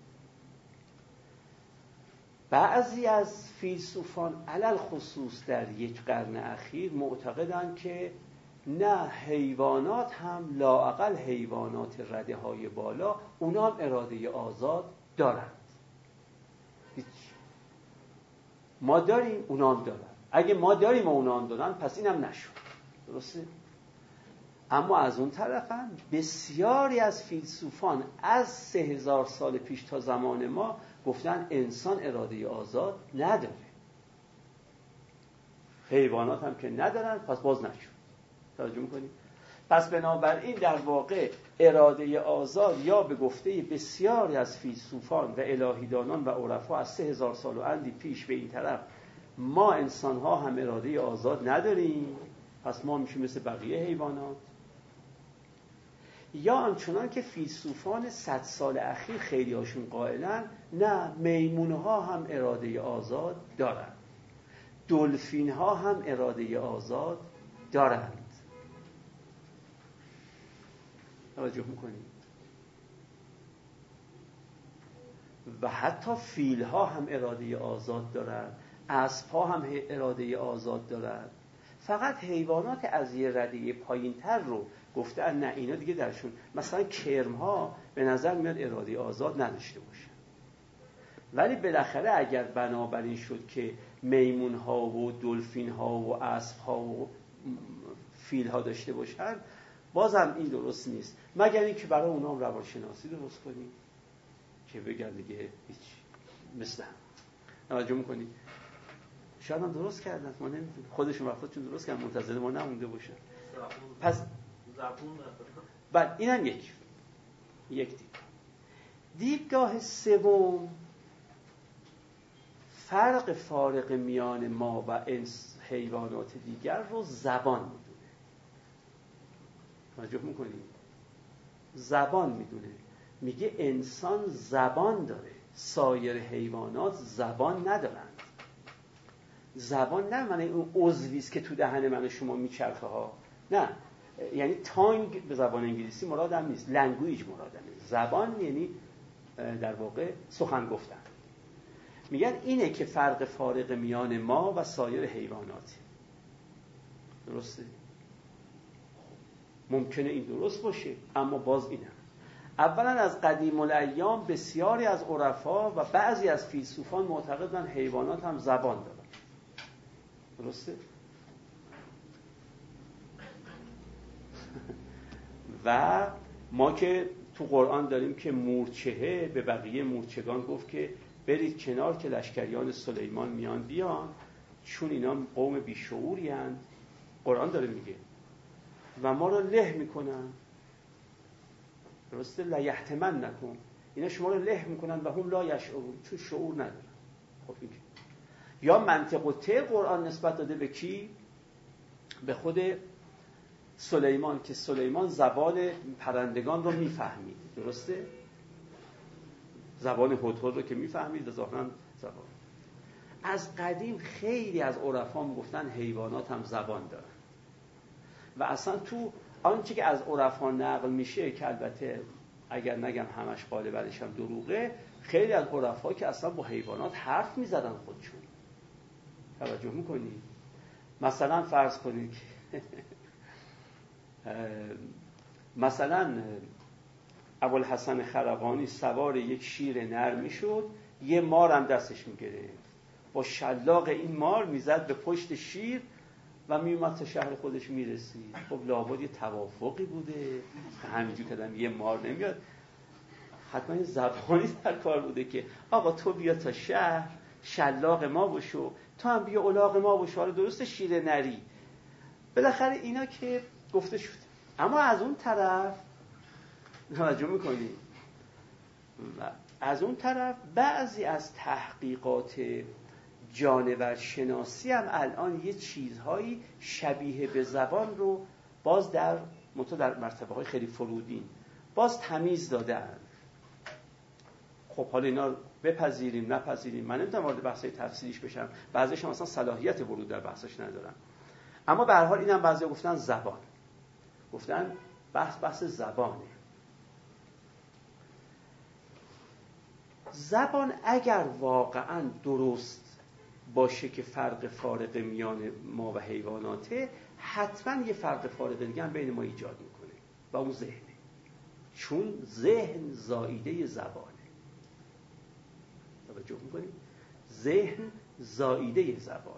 بعضی از فیلسوفان علل خصوص در یک قرن اخیر معتقدند که نه حیوانات هم لااقل حیوانات رده های بالا اونا هم اراده آزاد دارند. هیچ. ما داریم اونا هم دارن. اگه ما داریم و اونا هم دارن پس اینم نشد. درسته؟ اما از اون طرف هم بسیاری از فیلسوفان از سه هزار سال پیش تا زمان ما گفتن انسان اراده آزاد نداره. حیوانات هم که ندارن پس باز نشد. توجه میکنید؟ پس بنابراین در واقع اراده آزاد یا به گفته بسیاری از فیلسوفان و الهیدانان و عرفا از سه هزار سال و اندی پیش به این طرف ما انسان ها هم اراده آزاد نداریم، پس ما میشیم مثل بقیه حیوانات. یا آنچنان که فیلسوفان صد سال اخیر خیلی هاشون قائلن نه، میمون ها هم اراده آزاد دارند، دلفین ها هم اراده آزاد دارند. توجه میکنید؟ و حتی فیل ها هم اراده آزاد دارند، اسب ها هم اراده آزاد دارند. فقط حیوانات از یه رده پایین تر رو گفتن نه اینا دیگه درشون، مثلا کرم ها به نظر میاد اراده آزاد نداشته باشن. ولی بالاخره اگر بنابراین شد که میمون ها و دلفین ها و اسب ها و فیل ها داشته باشن، بازم این درست نیست، مگر اینکه برای اونا هم روانشناسی درست کنیم که بگن دیگه هیچ مثل هم. توجه میکنید؟ شاید هم درست کردن، ما نمیدونیم، خودشون وقتشون درست کردن، منتظر ما نمونده باشن. پس زبون بعد اینم یک یک دید. دیدگاه سوم، فرق فارق میان ما و انس حیوانات دیگر رو زبان میدونه. توجه میکنید؟ زبان میدونه. میگه انسان زبان داره، سایر حیوانات زبان ندارند. زبان نه معنی اون عضویست که تو دهن من و شما میچرخه ها، نه، یعنی تانگ به زبان انگلیسی مرادم نیست، لنگویج مرادمه. زبان یعنی در واقع سخن گفتن. میگن اینه که فرق فارق میان ما و سایر حیواناتی. درسته؟ ممکنه این درست باشه، اما باز اینه. اولا از قدیم الایام بسیاری از عرفا و بعضی از فیلسوفان معتقدن حیوانات هم زبان دارن. درسته؟ و ما که تو قرآن داریم که مورچهه به بقیه مورچگان گفت که برید کنار که لشکریان سلیمان میان بیان، چون اینا قوم بیشعوری هستند. قرآن داره میگه و ما رو له میکنن. درسته؟ لا یحتمن نکن، اینا شما رو له میکنن و هم لا یشعرون، چون شعور ندارن. خب این یا منطق و ته قرآن نسبت داده به کی؟ به خود سلیمان، که سلیمان زبان پرندگان رو میفهمید. درسته؟ زبان هدهد رو که میفهمید ظاهراً زبان. از قدیم خیلی از عرفا میگفتن حیوانات هم زبان دارن و اصلا تو آنچه که از عرفا نقل میشه که البته اگر نگم همش غالبش هم دروغه، خیلی از عرفا که اصلا با حیوانات حرف میزدن خودشون. توجه میکنید؟ مثلا فرض کنید که مثلا ابوالحسن خرقانی سوار یک شیر نر میشد، یه مار هم دستش میگرفت، با شلاق این مار میزد به پشت شیر و میومد تا شهر خودش میرسید. خب لابد یه توافقی بوده، همینجور کردن یه مار نمیاد، حتما یه زبانی در کار بوده که آقا تو بیا تا شهر، شلاق ما بشو، تو هم بیا الاغ ما بشو. حالا درسته شیر نری، بالاخره اینا که گفته شد. اما از اون طرف توجه میکنی، از اون طرف بعضی از تحقیقات جانور شناسی هم الان یه چیزهایی شبیه به زبان رو باز در متو در مرتبه های خیلی فرودین باز تمیز دادن. خب حالا اینا رو بپذیریم نپذیریم، من نمیتونم وارد بحثای تفصیلیش بشم، بعضیش هم اصلا صلاحیت ورود در بحثش ندارن. اما به هر حال اینم بعضی گفتن زبان، گفتن بحث بحث زبانه. زبان اگر واقعا درست باشه که فرق فارق میان ما و حیواناته، حتما یه فرق فارق دیگه هم بین ما ایجاد میکنه و اون ذهنه. چون ذهن زائیده زبانه. توجه میکنید؟ ذهن زائیده زبانه.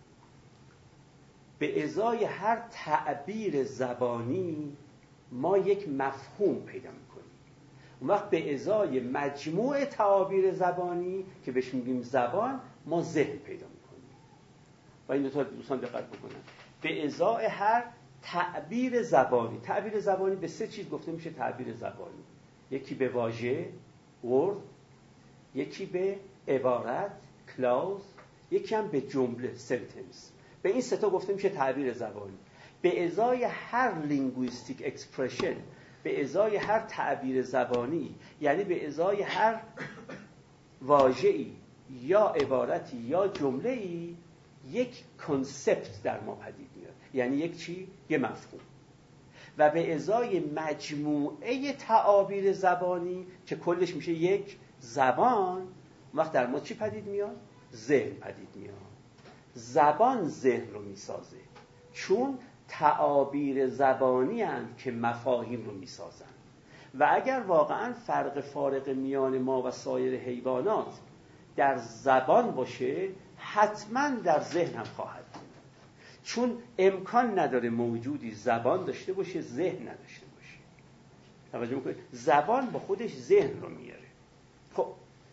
به ازای هر تعبیر زبانی ما یک مفهوم پیدا میکنیم. اون وقت به ازای مجموع تعابیر زبانی که بهش میگیم زبان، ما ذهن پیدا میکنیم. و این دو تا دوستان دقت بکنن. به ازای هر تعبیر زبانی. تعبیر زبانی به سه چیز گفته میشه تعبیر زبانی. یکی به واژه word، یکی به عبارت clause، یکی هم به جمله sentence. به این سه تا گفته میشه تعبیر زبانی. به ازای هر linguistic expression، به ازای هر تعبیر زبانی، یعنی به ازای هر واژه‌ای یا عبارتی یا جمله‌ای، یک کانسپت در ما پدید میاد. یعنی یک چی؟ یه مفهوم. و به ازای مجموعه تعابیر زبانی که کلش میشه یک زبان، وقت در ما چی پدید میاد؟ ذهن پدید میاد. زبان ذهن رو میسازه، چون تعابیر زبانی هستند که مفاهیم رو میسازن. و اگر واقعا فرق فارق میان ما و سایر حیوانات در زبان باشه، حتما در ذهن هم خواهد بود. چون امکان نداره موجودی زبان داشته باشه ذهن نداشته باشه. توجه میکنید؟ زبان با خودش ذهن رو میاره. خب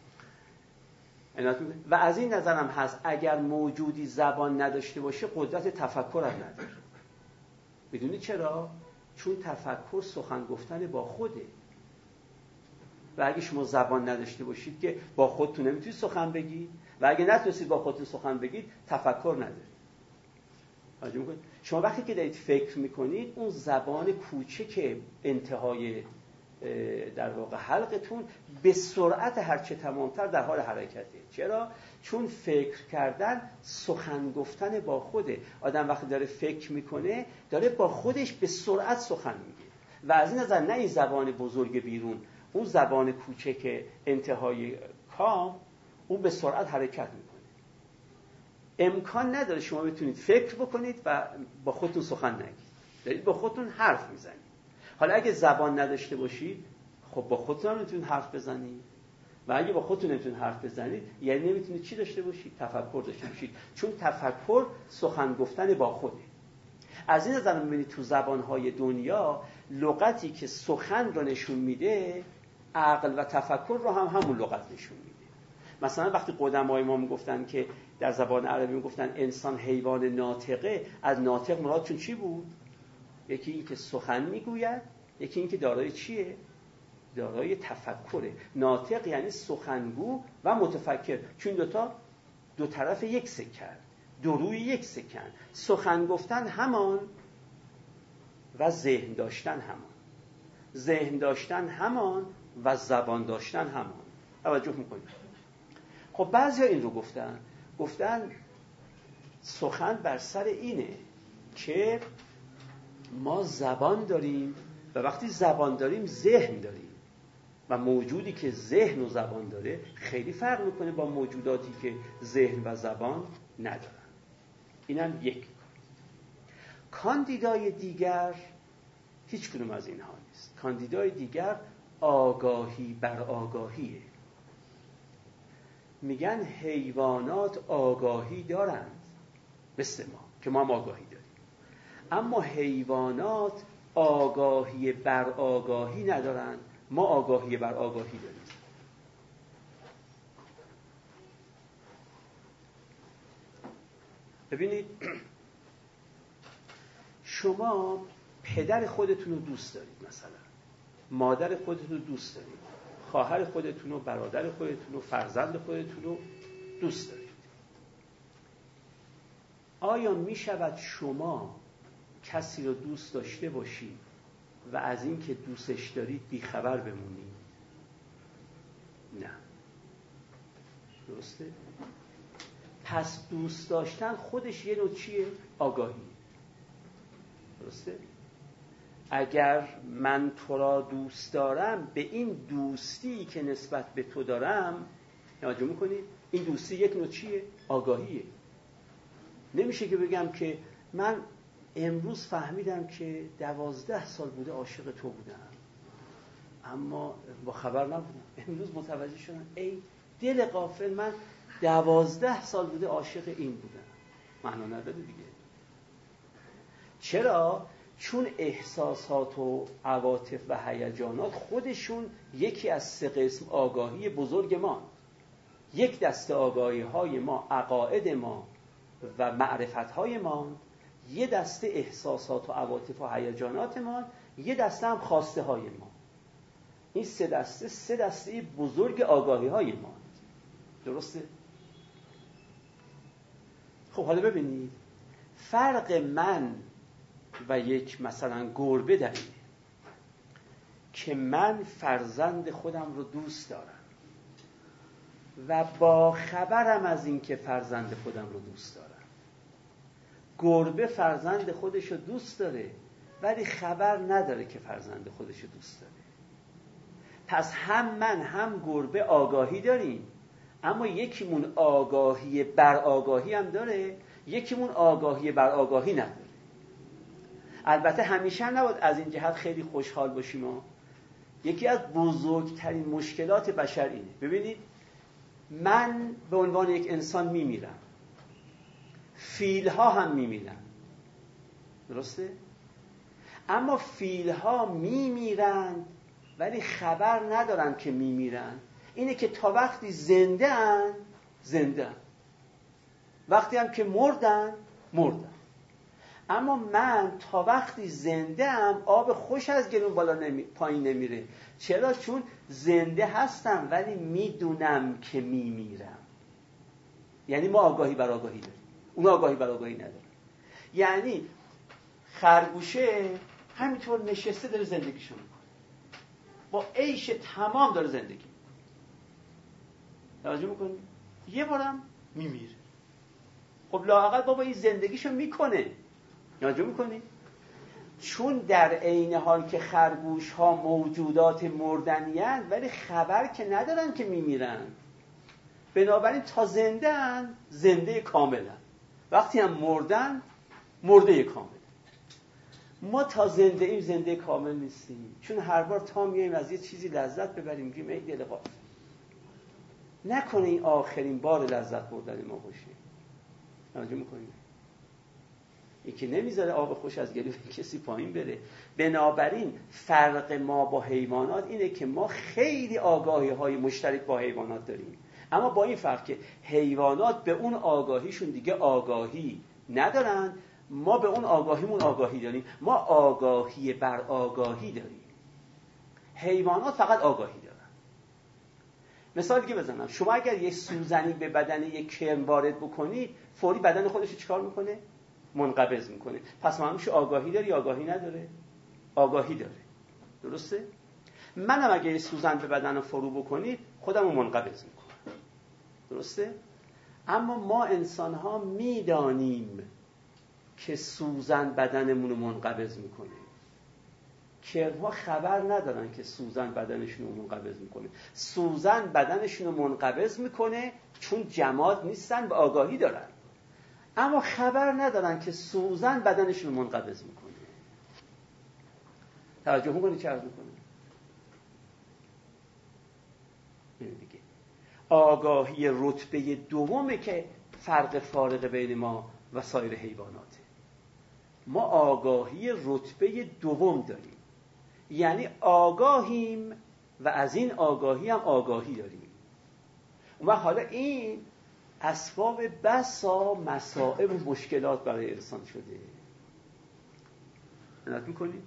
و از این نظرم هست اگر موجودی زبان نداشته باشه قدرت تفکر هم نداره. میدونید چرا؟ چون تفکر سخن گفتن با خوده. و اگه شما زبان نداشته باشید که با خودتون نمیتونید سخن بگید، و اگه نتونستید با خودتون سخن بگید تفکر ندارید. شما وقتی که دارید فکر میکنید، اون زبان کوچک انتهای در واقع حلقتون به سرعت هرچه تمامتر در حال حرکته. چرا؟ چون فکر کردن سخن گفتن با خوده. آدم وقتی داره فکر میکنه داره با خودش به سرعت سخن میگه. و از این نظر نه این زبان بزرگ بیرون، اون زبان کوچک انتهای کام، اون به سرعت حرکت میکنه. امکان نداره شما بتونید فکر بکنید و با خودتون سخن نگید. دارید با خودتون حرف میزنید. حالا اگه زبان نداشته باشید، خب با خودتون نمیتونید حرف بزنید. و اگه با خودتون نمیتونید حرف بزنید، یعنی نمیتونید چی داشته باشید؟ تفکر داشته باشید. چون تفکر سخن گفتن با خوده. از این نظر می‌بینید تو زبان‌های دنیا لغتی که سخن رو نشون میده، عقل و تفکر رو هم همون لغت نشون میده. مثلا وقتی قدمای ما میگفتن که در زبان عربی میگفتن انسان حیوان ناطقه، از ناطق مرادشون چی بود؟ یکی این که سخن میگوید، یکی این که دارای چیه؟ دارای تفکره. ناطق یعنی سخنگو و متفکر، چون دوتا دو طرف یک سکن، دو روی یک سکن. سخن گفتن همان و ذهن داشتن همان، ذهن داشتن همان و زبان داشتن همان. توجه میکنید؟ خب بعضیا این رو گفتن گفتن سخن بر سر اینه که ما زبان داریم و وقتی زبان داریم ذهن داریم، و موجودی که ذهن و زبان داره خیلی فرق میکنه با موجوداتی که ذهن و زبان ندارن. اینم یک. کاندیدای دیگر هیچ کدوم از اینها نیست. کاندیدای دیگر آگاهی بر آگاهیه. میگن حیوانات آگاهی دارند مثل ما که ما هم آگاهی داریم، اما حیوانات آگاهی بر آگاهی ندارند، ما آگاهی بر آگاهی داریم. ببینید شما پدر خودتون رو دوست دارید، مثلا مادر خودتون رو دوست دارید، خواهر خودتون و برادر خودتون و فرزند خودتون رو دوست دارید. آیا می شود شما کسی رو دوست داشته باشید و از این که دوستش دارید بیخبر بمونید؟ نه. درسته؟ پس دوست داشتن خودش یه نوع چیه؟ آگاهی. درسته؟ اگر من تو را دوست دارم، به این دوستی که نسبت به تو دارم، توجه میکنید؟ این دوستی یک نوع چیه؟ آگاهیه. نمیشه که بگم که من امروز فهمیدم که دوازده سال بوده عاشق تو بودم اما با خبر نبودم، امروز متوجه شدم ای دل غافل، من دوازده سال بوده عاشق این بودم. معنا نداره دیگه. چرا؟ چون احساسات و عواطف و هیجانات خودشون یکی از سه قسم آگاهی بزرگ ما. یک دسته آگاهی های ما عقاید ما و معرفت های ما، یه دسته احساسات و عواطف و هیجانات ما، یه دسته هم خواسته های ما. این سه دسته سه دسته بزرگ آگاهی های ما. درسته؟ خب حالا ببینید فرق من و یک مثلا گربه در اینه که من فرزند خودم رو دوست دارم و با خبرم از این که فرزند خودم رو دوست دارم. گربه فرزند خودش رو دوست داره ولی خبر نداره که فرزند خودش رو دوست داره. پس هم من هم گربه آگاهی داریم، اما یکیمون آگاهی بر آگاهی هم داره، یکیمون آگاهی بر آگاهی نداره. البته همیشه نباید از این جهت خیلی خوشحال باشیم. ما یکی از بزرگترین مشکلات بشر اینه. ببینید من به عنوان یک انسان میمیرم، فیل‌ها هم میمیرن، درسته؟ اما فیل‌ها میمیرن ولی خبر ندارن که میمیرن. اینه که تا وقتی زنده ان زنده ان، وقتی هم که مردن مردن. اما من تا وقتی زنده ام آب خوش از گلوم بالا نمی... پایین نمیره. چرا؟ چون زنده هستم ولی میدونم که میمیرم. یعنی ما آگاهی بر آگاهی داریم، اون آگاهی بر آگاهی نداره. یعنی خرگوشه همینطور نشسته داره زندگیشو میکنه، با عیش تمام داره زندگی میکنه. توجه میکنی؟ یه بارم میمیره. خب لااقل بابا این زندگیشو میکنه. توجه میکنی؟ چون در عین حال که خرگوش ها موجودات مردنی‌اند ولی خبر که ندارن که میمیرن، بنابراین تا زنده اند زنده کاملن، وقتی هم مردن مرده کامل. ما تا زنده ایم زنده کامل نیستیم، چون هر بار تا میایم از یه چیزی لذت ببریم میگیم ای دل غافل، نکنه این آخرین بار لذت بردن ما باشه. توجه میکنید؟ این که نمیذاره آب خوش از گلوی کسی پایین بره. بنابراین فرق ما با حیوانات اینه که ما خیلی آگاهی های مشترک با حیوانات داریم، اما با این فرق که حیوانات به اون آگاهیشون دیگه آگاهی ندارن، ما به اون آگاهیمون آگاهی داریم. ما آگاهی بر آگاهی داریم، حیوانات فقط آگاهی دارن. مثال دیگه بزنم، شما اگر یک سوزنی به بدن یک کرم وارد بکنید فوری بدن خودش چیکار میکنه؟ منقبض میکنه. پس معلومش آگاهی داری آگاهی نداره؟ آگاهی داره، درسته؟ منم اگه سوزن به بدن فرو بکنید خودم رو منقبض میکنم، درسته؟ اما ما انسان ها میدانیم که سوزن بدنمون رو منقبض میکنه. کرم ها خبر ندارن که سوزن بدنشون رو منقبض میکنه. سوزن بدنشون رو منقبض میکنه چون جماد نیستن و آگاهی دارن، اما خبر ندارن که سوزن بدنشون رو منقبض میکنه. توجه میکنی چه عرض میکنه؟ این دیگه آگاهی رتبه دومه که فرق فارق بین ما و سایر حیواناته. ما آگاهی رتبه دوم داریم، یعنی آگاهیم و از این آگاهی هم آگاهی داریم. و حالا این اسباب بسا مصائب و مشکلات برای انسان شده. عنایت میکنید؟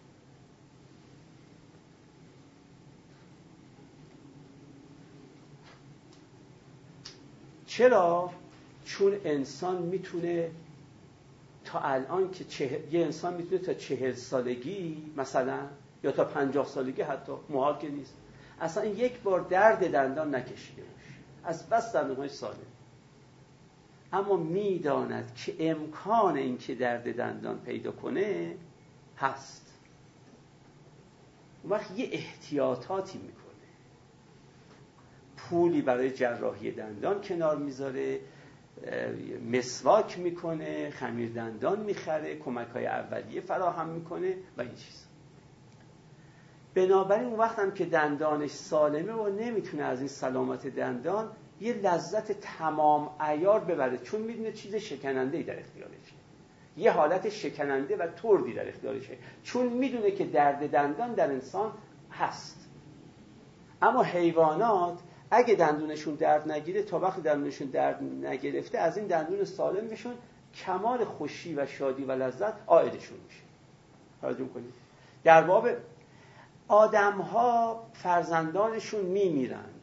چرا؟ چون انسان میتونه تا الان که چه... یه انسان میتونه تا چهل سالگی مثلا یا تا پنجاه سالگی حتی محال که نیست اصلا یک بار درد دندان نکشیده باشه، از بس دندان‌هاش سالم، اما میداند که امکان این که درد دندان پیدا کنه هست. اون وقت یه احتیاطاتی میکنه، پولی برای جراحی دندان کنار میذاره، مسواک میکنه، خمیر دندان میخره، کمک‌های اولیه فراهم میکنه و این چیز. بنابراین اون وقت هم که دندانش سالمه و نمیتونه از این سلامت دندان یه لذت تمام عیار ببره، چون میدونه چیز شکننده‌ای در اختیارشه، یه حالت شکننده و تردی در اختیارشه، چون میدونه که درد دندان در انسان هست. اما حیوانات اگه دندونشون درد نگیره، تا وقتی دندونشون درد نگرفته، از این دندون سالمشون کمال خوشی و شادی و لذت عائدشون میشه. توجه کنید. در باب آدم‌ها فرزندانشون میمیرند،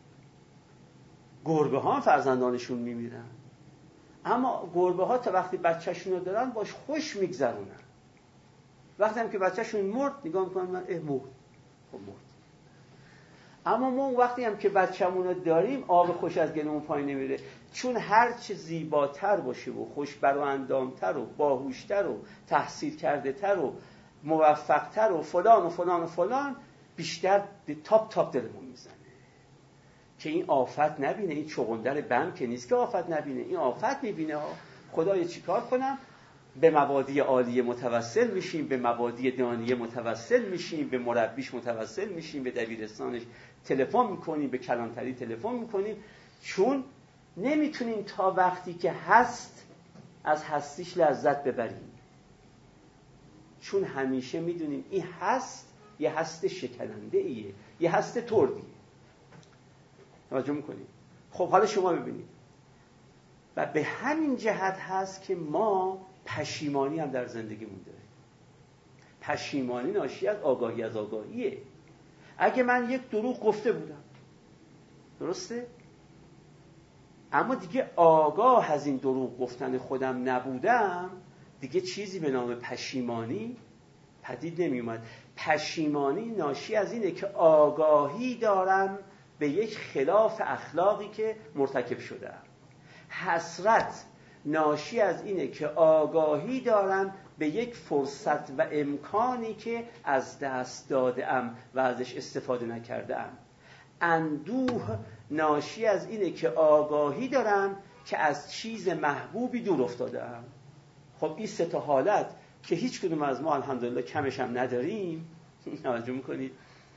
گربه ها فرزندانشون میمیرن، اما گربه ها تا وقتی بچه‌شون رو دارن باش خوش میگذرونن. وقتی هم که بچه‌شون مرد نگاه میکنن من اه مرد، خب مرد. اما ما وقتی هم که بچه‌مون رو داریم آب خوش از گلومون پایین نمیره، چون هر چه زیباتر باشه و خوشبر و اندامتر و باهوشتر و تحصیل کرده تر و موفقتر و فلان و فلان و فلان، بیشتر تاپ تاپ دلمون میزنه که این آفت نبینه. این چغندر بم که نیست که آفت نبینه، این آفت میبینه ها. خدایا چیکار کنم؟ به مبادی عالیه متوسل میشیم، به مبادی دانیه متوسل میشیم، به مربیش متوسل میشیم، به دبیرستانش تلفن میکنیم، به کلانتری تلفن میکنیم، چون نمیتونیم تا وقتی که هست از هستیش لذت ببریم، چون همیشه میدونیم این هست یه هست شکننده ایه، یه هست تردیه. توجه میکنیم. خب حالا شما ببینید، و به همین جهت هست که ما پشیمانی هم در زندگیمون داریم. پشیمانی ناشی از آگاهی از آگاهیه. اگه من یک دروغ گفته بودم، درسته؟ اما دیگه آگاه از این دروغ گفتن خودم نبودم، دیگه چیزی به نام پشیمانی پدید نمی اومد. پشیمانی ناشی از اینه که آگاهی دارم به یک خلاف اخلاقی که مرتکب شدم. حسرت ناشی از اینه که آگاهی دارم به یک فرصت و امکانی که از دست دادم و ازش استفاده نکردم. اندوه ناشی از اینه که آگاهی دارم که از چیز محبوبی دور افتادم. خب این سه تا حالت که هیچ کدوم از ما الحمدلله کمش هم نداریم، توجه میکنید،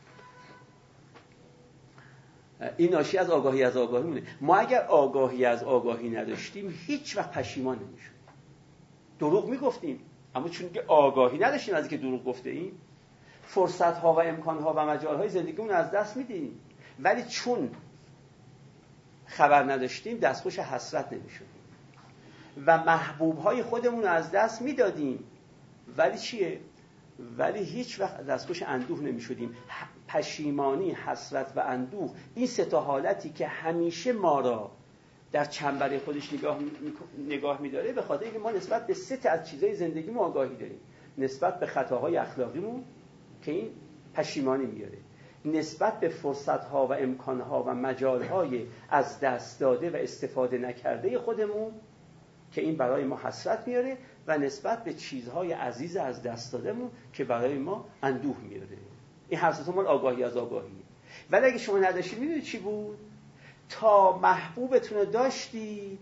این ناشی از آگاهی از آگاهی مونه. ما اگر آگاهی از آگاهی نداشتیم هیچ وقت پشیمان نمیشدیم. دروغ میگفتیم، اما چون که آگاهی نداشتیم از اینکه دروغ گفته ایم، فرصت ها و امکان ها و مجال های زندگیمون از دست میدیم. ولی چون خبر نداشتیم دستخوش حسرت نمیشدیم و محبوب های خودمون از دست میدادیم. ولی چیه؟ ولی هیچ وقت دستخوش اندوه نمیشدیم. پشیمانی، حسرت و اندوه، این سه تا حالتی که همیشه ما را در چنبره خودش نگاه نگاه می‌داره، به خاطر اینکه ما نسبت به سه تا از چیزای زندگیمون آگاهی داریم. نسبت به خطاهای اخلاقیمون که این پشیمانی میاره، نسبت به فرصت‌ها و امکان‌ها و مجال‌های از دست داده و استفاده نکرده خودمون که این برای ما حسرت میاره، و نسبت به چیزهای عزیز از دست دادمون که برای ما اندوه میاره. این هر سه تا مال آگاهی از آگاهی. ولی اگه شما نداشتید میدونید چی بود؟ تا محبوبتون رو داشتید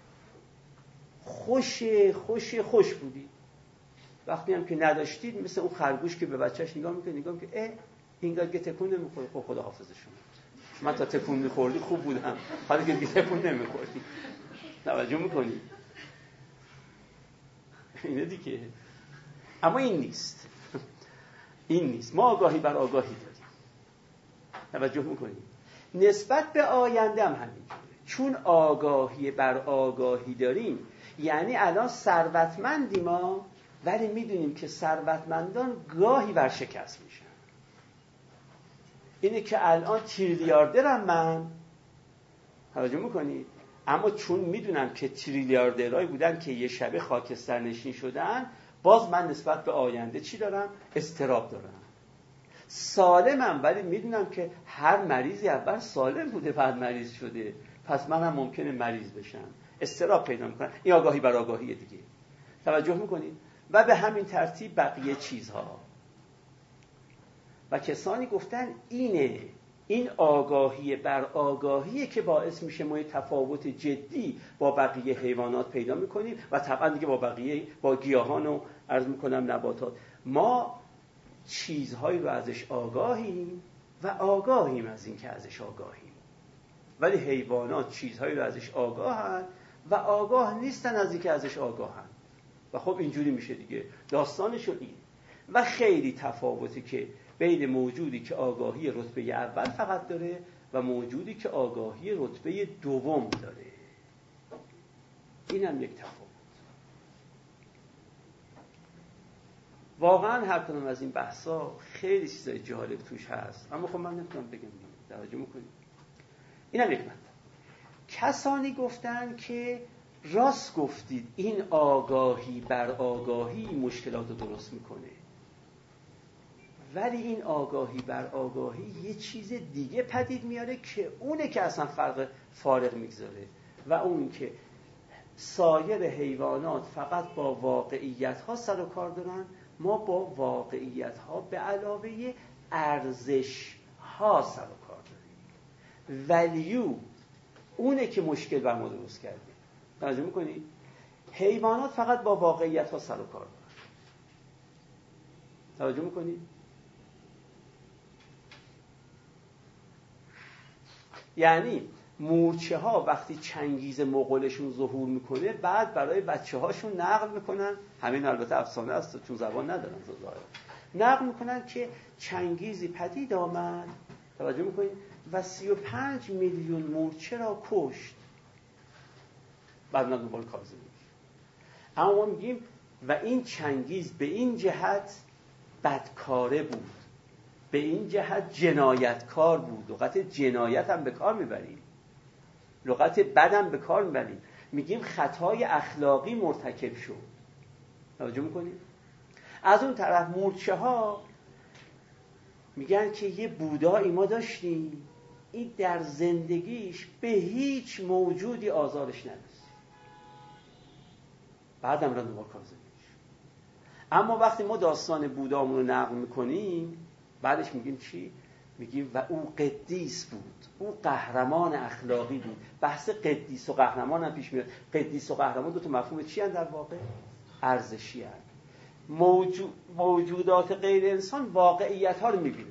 خوش خوش خوش بودید. وقتی هم که نداشتید مثل اون خرگوش که به بچهش نگاه میکنه، نگاه میکنه اه اینقدر که تکون نمیخوره، خب خدا حافظ شما، من تا تکون میخوردی خوب بودم، حالا که دیگه تکون نمیخوردی. توجه میکنی؟ اینه دیگه. اما این نیست، این نیست. ما آگاهی بر آگاهی داریم. توجه میکنیم؟ نسبت به آینده هم همینجوره. چون آگاهی بر آگاهی داریم، یعنی الان ثروتمندیم ما، ولی میدونیم که ثروتمندان گاهی ورشکست میشن. اینه که الان تریلیاردرم من، توجه میکنید؟ اما چون میدونم که تریلیاردرایی بودن که یه شبه خاکستر نشین شدن، باز من نسبت به آینده چی دارم؟ اضطراب دارم. سالمم، ولی میدونم که هر مریضی اول سالم بوده بعد مریض شده، پس منم ممکنه مریض بشم. اضطراب پیدا میکنم. این آگاهی بر آگاهی دیگه. توجه میکنید؟ و به همین ترتیب بقیه چیزها. و کسانی گفتن اینه این آگاهی بر آگاهیه که باعث میشه ما تفاوت جدی با بقیه حیوانات پیدا میکنیم و طبعا دیگه با بقیه، با گیاهان و عرض میکنم نباتات. ما چیزهایی رو ازش آگاهیم و آگاهیم از این که ازش آگاهیم، ولی حیوانات چیزهایی رو ازش آگاهن و آگاه نیستن از این که ازش آگاهن. و خب اینجوری میشه دیگه، داستانشون این. و خیلی تفاوتی که بین موجودی که آگاهی رتبه اول فقط داره و موجودی که آگاهی رتبه دوم داره. این هم یک تفاوت. واقعا هر کدوم از این بحثا خیلی چیزای جالب توش هست، اما خب من نمیتونم بگم، توجه میکنید. این هم یک مطلب. کسانی گفتن که راست گفتید این آگاهی بر آگاهی مشکلات رو درست میکنه، ولی این آگاهی بر آگاهی یه چیز دیگه پدید میاره که اونه که اصلا فرق فارق میگذاره، و اون که سایر حیوانات فقط با واقعیت ها سر و کار دارن، ما با واقعیت ها به علاوه ارزش ها سر و کار داریم. ولیو اونه که مشکل بر ما درست کرده. توجه میکنید؟ حیوانات فقط با واقعیت ها سر و کار دارن. توجه میکنید؟ یعنی مورچه ها وقتی چنگیز مغولشون ظهور میکنه، بعد برای بچه هاشون نقل میکنن، همین البته افسانه است چون زبان ندارن، نقل میکنن که چنگیزی پدید آمد، توجه میکنید، و سی و پنج میلیون مورچه را کشت. بعد ما دنبال کاظمی. اما ما میگیم و این چنگیز به این جهت بدکاره بود، به این جهت جنایتکار بود. لغت جنایت هم به کار میبریم، لغت بد هم به کار میبریم، میگیم خطای اخلاقی مرتکب شد. توجه میکنید؟ از اون طرف مورچه ها میگن که یه بودایی ما داشتیم، این در زندگیش به هیچ موجودی آزارش نرسید، بعدم را دنبال کاظمی. اما وقتی ما داستان بودامون رو نقل میکنیم، بعدش میگیم چی؟ میگیم و او قدیس بود، او قهرمان اخلاقی بود. بحث قدیس و قهرمان هم پیش میاد. قدیس و قهرمان دو تا مفهوم چی هستند در واقع؟ ارزشی هستند. موجود موجودات غیر انسان واقعیت ها رو میبینه،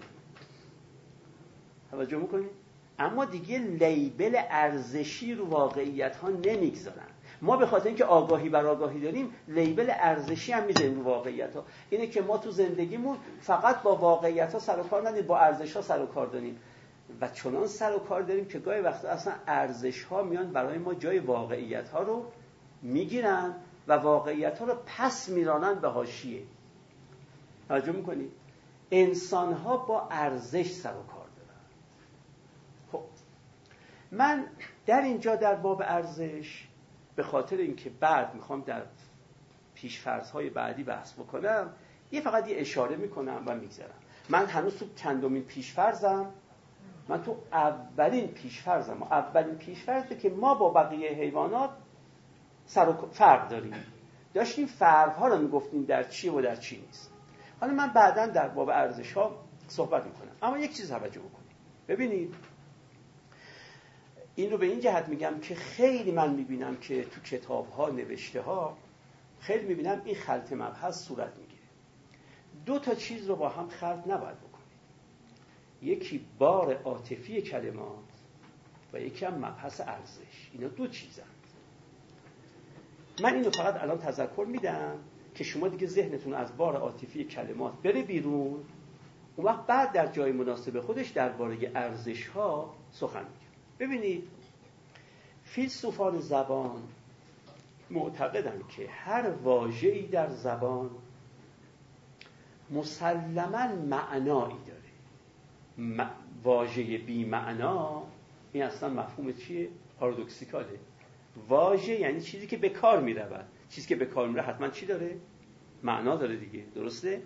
توجه میکنید؟ اما دیگه لیبل ارزشی رو واقعیت ها نمیگذارن. ما به خاطر اینکه آگاهی بر آگاهی داریم، لیبل ارزشی هم میذاریم رو واقعیت ها. اینه که ما تو زندگیمون فقط با واقعیت ها سر و کار نداریم، با ارزش ها سر و کار داریم، و چنان سر و کار داریم که گاهی وقتا اصلا ارزش ها میان برای ما جای واقعیت ها رو میگیرن و واقعیت ها رو پس میرانن به حاشیه. توجه میکنید؟ انسان ها با ارزش سر و کار دارن. خب من در اینجا در باب ارزش، به خاطر اینکه بعد میخوام در پیش‌فرض‌های بعدی بحث بکنم، یه فقط یه اشاره میکنم و میگذرم. من هنوز تو چندمین پیش‌فرضم، من تو اولین پیش‌فرضم. اولین پیش‌فرضه که ما با بقیه حیوانات سر و فرق داریم. داشتیم فرق‌ها رو میگفتیم در چی و در چی نیست. حالا من بعداً در باب ارزش‌ها صحبت میکنم. اما یک چیز توجه بکنید. ببینید، این رو به این جهت میگم که خیلی من میبینم که تو کتاب‌ها، نوشته‌ها خیلی میبینم این خلط مبحث صورت میگیره. دو تا چیز رو با هم خلط نباید بکنید. یکی بار عاطفی کلمات و یکی هم مبحث ارزش. اینا دو چیزن. من اینو فقط الان تذکر میدم که شما دیگه ذهنتون از بار عاطفی کلمات بره بیرون، اون وقت بعد در جای مناسب خودش درباره ارزش‌ها سخن میگم. ببینید، فیلسوفان زبان معتقدند که هر واژه‌ای در زبان مسلماً معنایی داره. م... واژه بی معنا، این اصلا مفهوم چیه؟ پارادوکسیکاله. واژه یعنی چیزی که به کار می رود. چیزی که به کار می رود حتما چی داره؟ معنا داره دیگه، درسته؟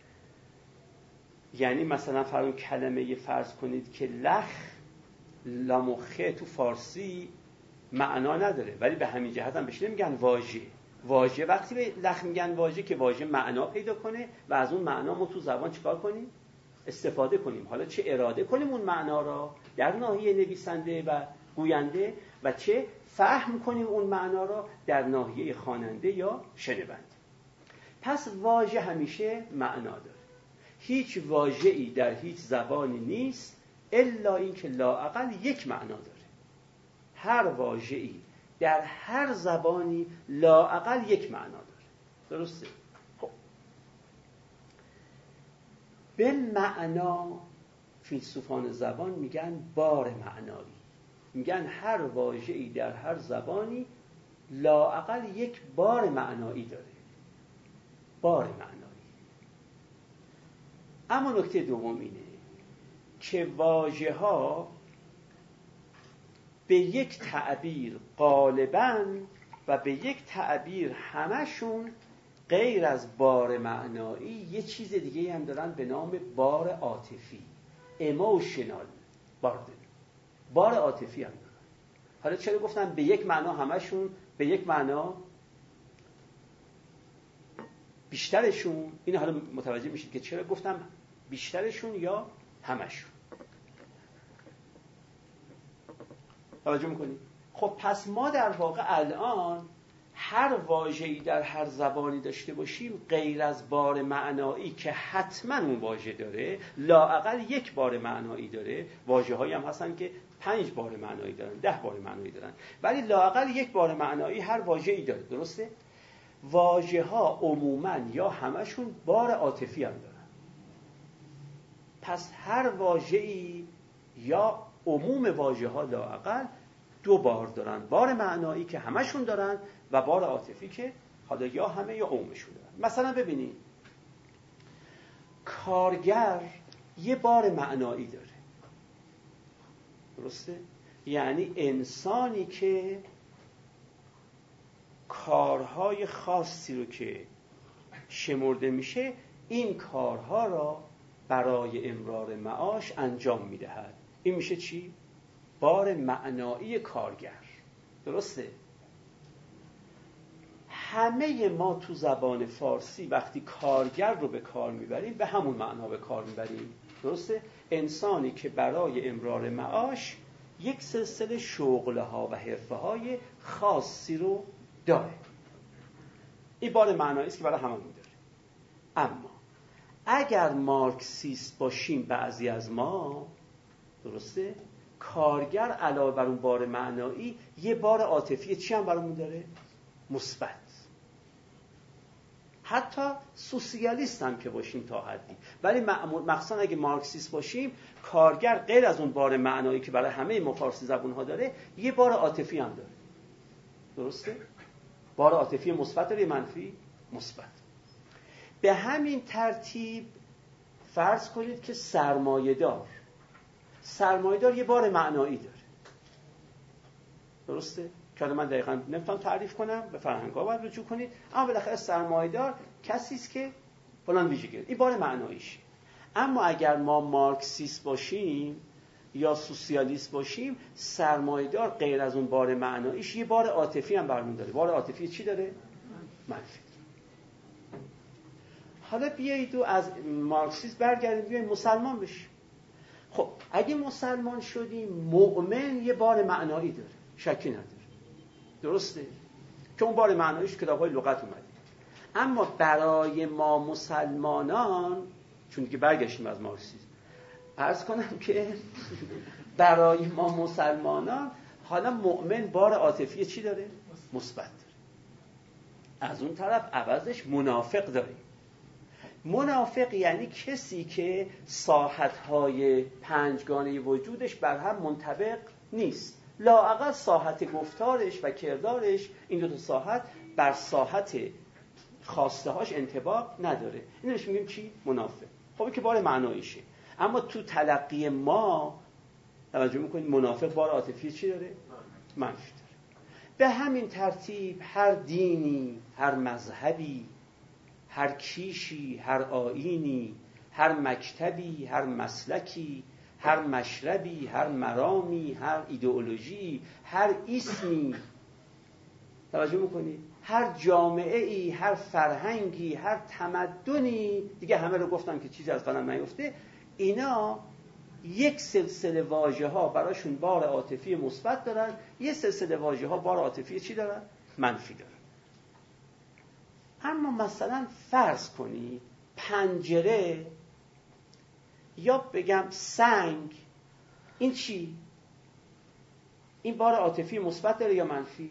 یعنی مثلا فرض کلمه فرض کنید که لخ، لامخه تو فارسی معنا نداره، ولی به همین جهت هم بهش نمیگن واژه. واژه وقتی به لخ میگن واژه که واژه معنا پیدا کنه و از اون معنا ما تو زبان چیکار کنیم؟ استفاده کنیم. حالا چه اراده کنیم اون معنا را در ناحیه نویسنده و گوینده و چه فهم کنیم اون معنا را در ناحیه خواننده یا شنونده. پس واژه همیشه معنا داره. هیچ واژه‌ای در هیچ زبانی نیست الا اینکه لااقل یک معنا داره. هر واژه‌ای در هر زبانی لااقل یک معنا داره. درسته؟ خب به معنا فیلسوفان زبان میگن بار معنایی. میگن هر واژه‌ای در هر زبانی لااقل یک بار معنایی داره. بار معنایی. اما نکته دوم اینه که واژه‌ها به یک تعبیر غالباً و به یک تعبیر همشون غیر از بار معنایی یه چیز دیگه هم دارن به نام بار عاطفی، ایموشنال باردن، بار عاطفی هم دارن. حالا چرا گفتم به یک معنا همشون، به یک معنا بیشترشون؟ این حالا متوجه میشید که چرا گفتم بیشترشون یا همشون. توجه میکنید؟ خب پس ما در واقع الان هر واژه‌ای در هر زبانی داشته باشیم غیر از بار معنایی که حتما اون واژه داره، لااقل یک بار معنایی داره. واژه‌هایی هم هستن که پنج بار معنایی دارن، ده بار معنایی دارن، ولی لااقل یک بار معنایی هر واژه‌ای داره. درسته؟ واژه‌ها عموماً یا همشون بار عاطفی هم دارن. پس هر واژه‌ای یا عموم واژه‌ها لااقل دو بار دارن، بار معنایی که همشون دارن و بار عاطفی که حالا یا همه یا عمومشون دارن. مثلا ببینید کارگر یه بار معنایی داره. درسته؟ یعنی انسانی که کارهای خاصی رو که شمرده میشه این کارها را برای امرار معاش انجام میدهد. این میشه چی؟ بار معنایی کارگر. درسته؟ همه ما تو زبان فارسی وقتی کارگر رو به کار میبریم به همون معنا به کار میبریم. درسته؟ انسانی که برای امرار معاش یک سلسله شغلها و حرفه‌های خاصی رو داره. این بار معنایی است که برای هممون داره. اما اگر مارکسیست باشیم بعضی از ما، درسته؟ کارگر علاوه بر اون بار معنایی یه بار عاطفی چی هم برامون داره؟ مثبت. حتی سوسیالیست هم که باشیم تا حدی، ولی مخصوصا اگه مارکسیست باشیم کارگر غیر از اون بار معنایی که برای همه ما فارسی زبون ها داره یه بار عاطفی هم داره. درسته؟ بار عاطفی مثبت یا منفی؟ مثبت. به همین ترتیب فرض کنید که سرمایه‌دار سرمایه‌دار یه بار معنایی داره. درسته؟ که من دقیقاً نمیتونم تعریف کنم، به فرهنگ‌ها باید رجوع کنید، اما بالاخره سرمایه‌دار کسی است که فلان ویژگی، این بار معناییشه. اما اگر ما مارکسیست باشیم یا سوسیالیست باشیم، سرمایه‌دار غیر از اون بار معناییش یه بار عاطفی هم برمون داره. بار عاطفی چی داره؟ منفی. حالا بیایید و از مارکسیسم برگردیم بیاییم مسلمان بشیم. خب اگه مسلمان شدیم مؤمن یه بار معنایی داره، شکی نداره. درسته؟ که اون بار معناییش کتاب‌های لغت اومده. اما برای ما مسلمانان، چون دیگه برگشتیم از مارکسیسم، عرض کنم که برای ما مسلمانان حالا مؤمن بار عاطفی چی داره؟ مثبت داره. از اون طرف عوضش منافق داره. منافق یعنی کسی که ساحت‌های پنجگانه وجودش بر هم منطبق نیست. لااقل ساحت گفتارش و کردارش، این دو تا ساحت بر ساحت خواسته‌هاش انطباق نداره. اینش میگیم چی؟ منافق. خب این که بار معناییشه. اما تو تلقی ما توجه میکنید منافق بار عاطفی چی داره؟ منفی داره. به همین ترتیب هر دینی، هر مذهبی، هر کیشی، هر آیینی، هر مکتبی، هر مسلکی، هر مشربی، هر مرامی، هر ایدئولوژی، هر اسمی، توجه میکنید؟ هر جامعه ای، هر فرهنگی، هر تمدنی، دیگه همه رو گفتم که چیزی از قلم نیفته، اینا یک سلسله واژه ها براشون بار عاطفی مثبت دارن، یک سلسله واژه ها بار عاطفی چی دارن؟ منفی دارن. اما مثلا فرض کنید پنجره یا بگم سنگ، این چی؟ این بار عاطفی مثبت داره یا منفی؟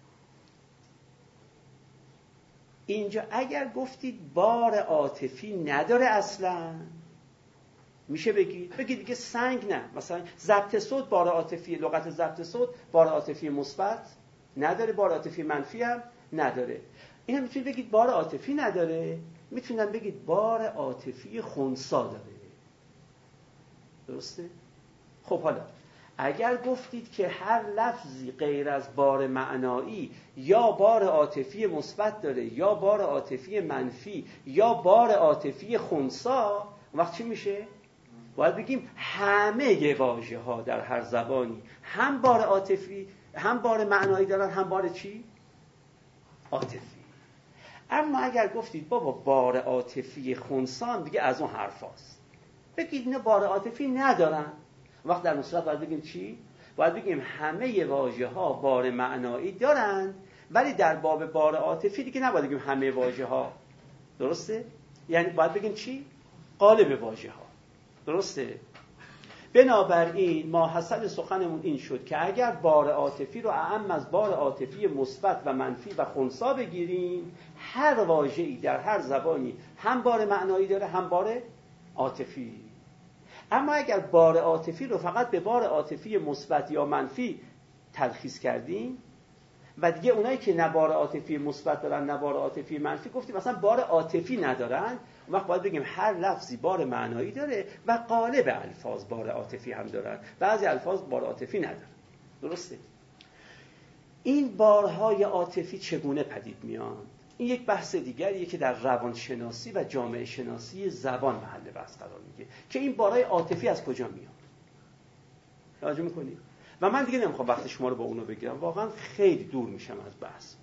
اینجا اگر گفتید بار عاطفی نداره اصلا، میشه بگید بگید دیگه سنگ نه. مثلا ضبط صوت بار عاطفی، لغت ضبط صوت بار عاطفی مثبت نداره، بار عاطفی منفی هم نداره. این هم میتونید بگید بار عاطفی نداره، میتونم بگید بار عاطفی خنثی داره. درسته؟ خب حالا اگر گفتید که هر لفظی غیر از بار معنایی یا بار عاطفی مثبت داره یا بار عاطفی منفی یا بار عاطفی خنثی، وقت چی میشه؟ باید بگیم همه واژه ها در هر زبانی هم بار عاطفی هم بار معنایی دارن، هم بار چی؟ عاطفی. اما اگر گفتید بابا بار عاطفی خنثی، دیگه از اون حرفاست، بگید اینا بار عاطفی ندارن، وقت در صورت باید بگیم چی؟ باید بگیم همه واژه ها بار معنایی دارن، ولی در باب بار عاطفی دیگه نباید بگیم همه واژه ها. درسته؟ یعنی باید بگیم چی؟ قالب واژه ها. درسته؟ بنابراین ما حاصل سخنمون این شد که اگر بار عاطفی رو اعم از بار عاطفی مثبت و منفی و خنثی بگیریم، هر واژه‌ای در هر زبانی هم بار معنایی داره هم بار عاطفی. اما اگر بار عاطفی رو فقط به بار عاطفی مثبت یا منفی تلخیص کردیم و دیگه اونایی که نه بار عاطفی مثبت دارن نه بار عاطفی منفی گفتیم مثلا بار عاطفی ندارن، اون وقت باید بگیم هر لفظی بار معنایی داره و قالب الفاظ بار عاطفی هم دارن، بعضی الفاظ بار عاطفی ندارن. درسته؟ این بارهای عاطفی چگونه پدید میان؟ این یک بحث دیگریه که در روانشناسی و جامعه شناسی زبان محل بحث قرار میگیره که این بارهای عاطفی از کجا میان. توجه میکنید؟ و من دیگه نمیخوام وقت شما رو با اونو بگیرم، واقعا خیلی دور میشم از بحث،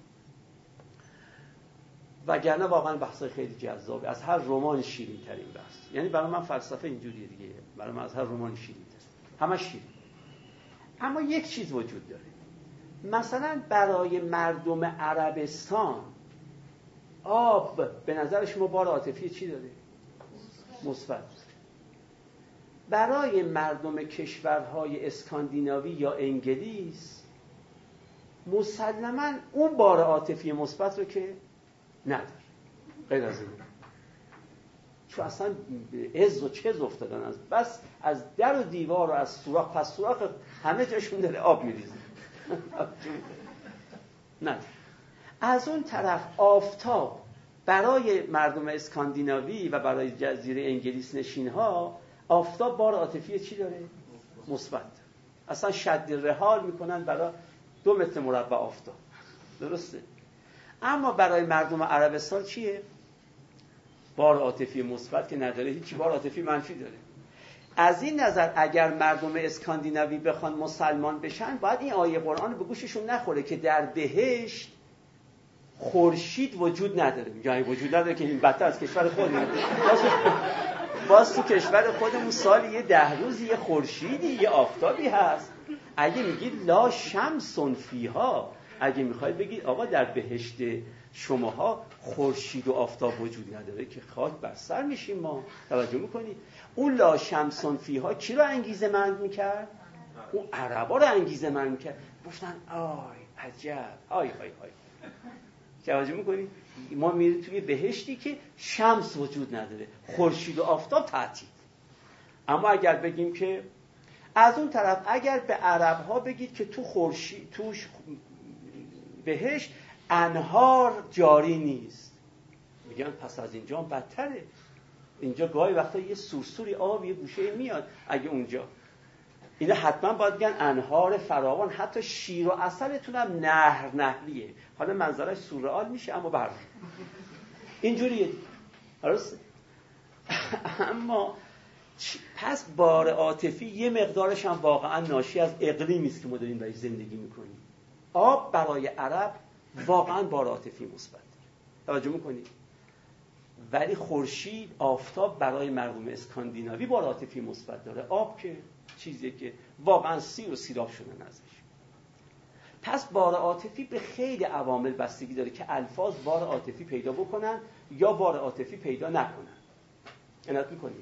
وگرنه واقعا بحث خیلی جذابه، از هر رمان شیرین ترین بحث. یعنی برای من فلسفه اینجوریه دیگه، برای من از هر رمان شیرین تر، همه شیرین. اما یک چیز وجود داره، مثلا برای مردم عربستان آب به نظر شما بار عاطفی چی داره؟ مثبت. برای مردم کشورهای اسکاندیناوی یا انگلیس مسلماً اون بار عاطفی مثبت رو که نداره، غیر از این. چون اصلا عز و چز افتادن از بس از در و دیوار و از سوراخ پس سوراخ همه جاشون داره آب میریزه. نه. از اون طرف آفتاب برای مردم اسکاندیناوی و برای جزیره انگلیس نشین ها آفتاب بار عاطفی چی داره؟ مثبت. اصلا شد رحال میکنن برای دو متر مربع آفتاب. درسته؟ اما برای مردم عربستان چیه؟ بار عاطفی مثبت که نداره، هیچی، بار عاطفی منفی داره. از این نظر اگر مردم اسکاندیناوی بخوان مسلمان بشن، باید این آیه قرآن به گوششون نخوره که در بهشت خورشید وجود نداره. میگه وجود نداره که این بدتر از کشور خودمون. باز, باز تو کشور خودمون سال یه ده روز یه خورشیدی یه آفتابی هست. اگه میگید لا شمس فیها، اگه میخواید بگید آقا در بهشت شماها خورشید و آفتاب وجود نداره که خاک بر سر میشیم ما. توجه میکنید؟ اون لا شمس فیها کی رو انگیزه مند میکرد؟ اون عربا رو انگیزه مند میکرد. گفتن آی عجب، آی آی آی. توجه میکنید؟ ما میریم توی بهشتی که شمس وجود نداره، خورشید و آفتاب تعطیل. اما اگر بگیم که از اون طرف اگر به عرب‌ها بگید که تو خورشید توش بهشت انهار جاری نیست، میگن پس از اینجا هم بدتره. اینجا گاهی وقتا یه سورسوری آب یه گوشه میاد. اگه اونجا اینا حتما باید بگن انهار فراوان، حتی شیر و عسلتون هم نهر نهریه. حالا منظرش سورئال میشه اما بر اینجوریه. درسته؟ اما پس بار عاطفی یه مقدارش هم واقعا ناشی از اقلیمی است که ما داریم بهش زندگی میکنیم. آب برای عرب واقعا بار عاطفی مثبت داره. توجه میکنید؟ ولی خورشید، آفتاب برای مردم اسکاندیناوی بار عاطفی مثبت داره. آب که چیزیه که واقعا سیر و سیراب شدن ازش. پس بار عاطفی به خیلی عوامل بستگی داره که الفاظ بار عاطفی پیدا بکنن یا بار عاطفی پیدا نکنن. عنایت میکنید؟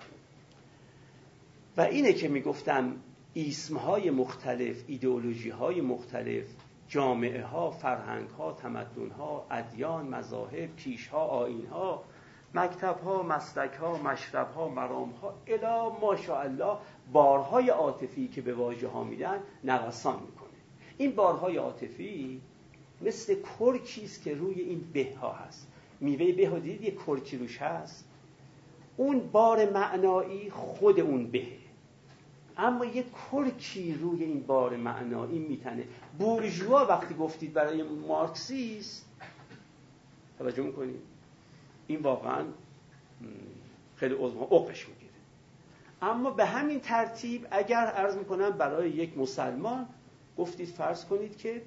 و اینه که میگفتم اسمهای مختلف، ایدئولوژیهای مختلف، جامعه ها، فرهنگ ها، تمدن ها، ادیان، مذاهب، کیش ها، آیین ها، مکتب ها، مسلک ها، مشرب ها، مرام ها، الی ماشاءالله بارهای عاطفی که به واژه ها میدن نوسان میکنه. این بارهای عاطفی مثل کرکی است که روی این به ها هست. میوه به ها دیدید یه کرکی روش هست، اون بار معنایی خود اون بهه، اما یک کرکی روی این بار معنایی میتنه. بورژوا وقتی گفتید برای مارکسیست، توجه میکنید این واقعا خیلی عظما عقش میگیره. اما به همین ترتیب اگر عرض میکنم برای یک مسلمان گفتید فرض کنید که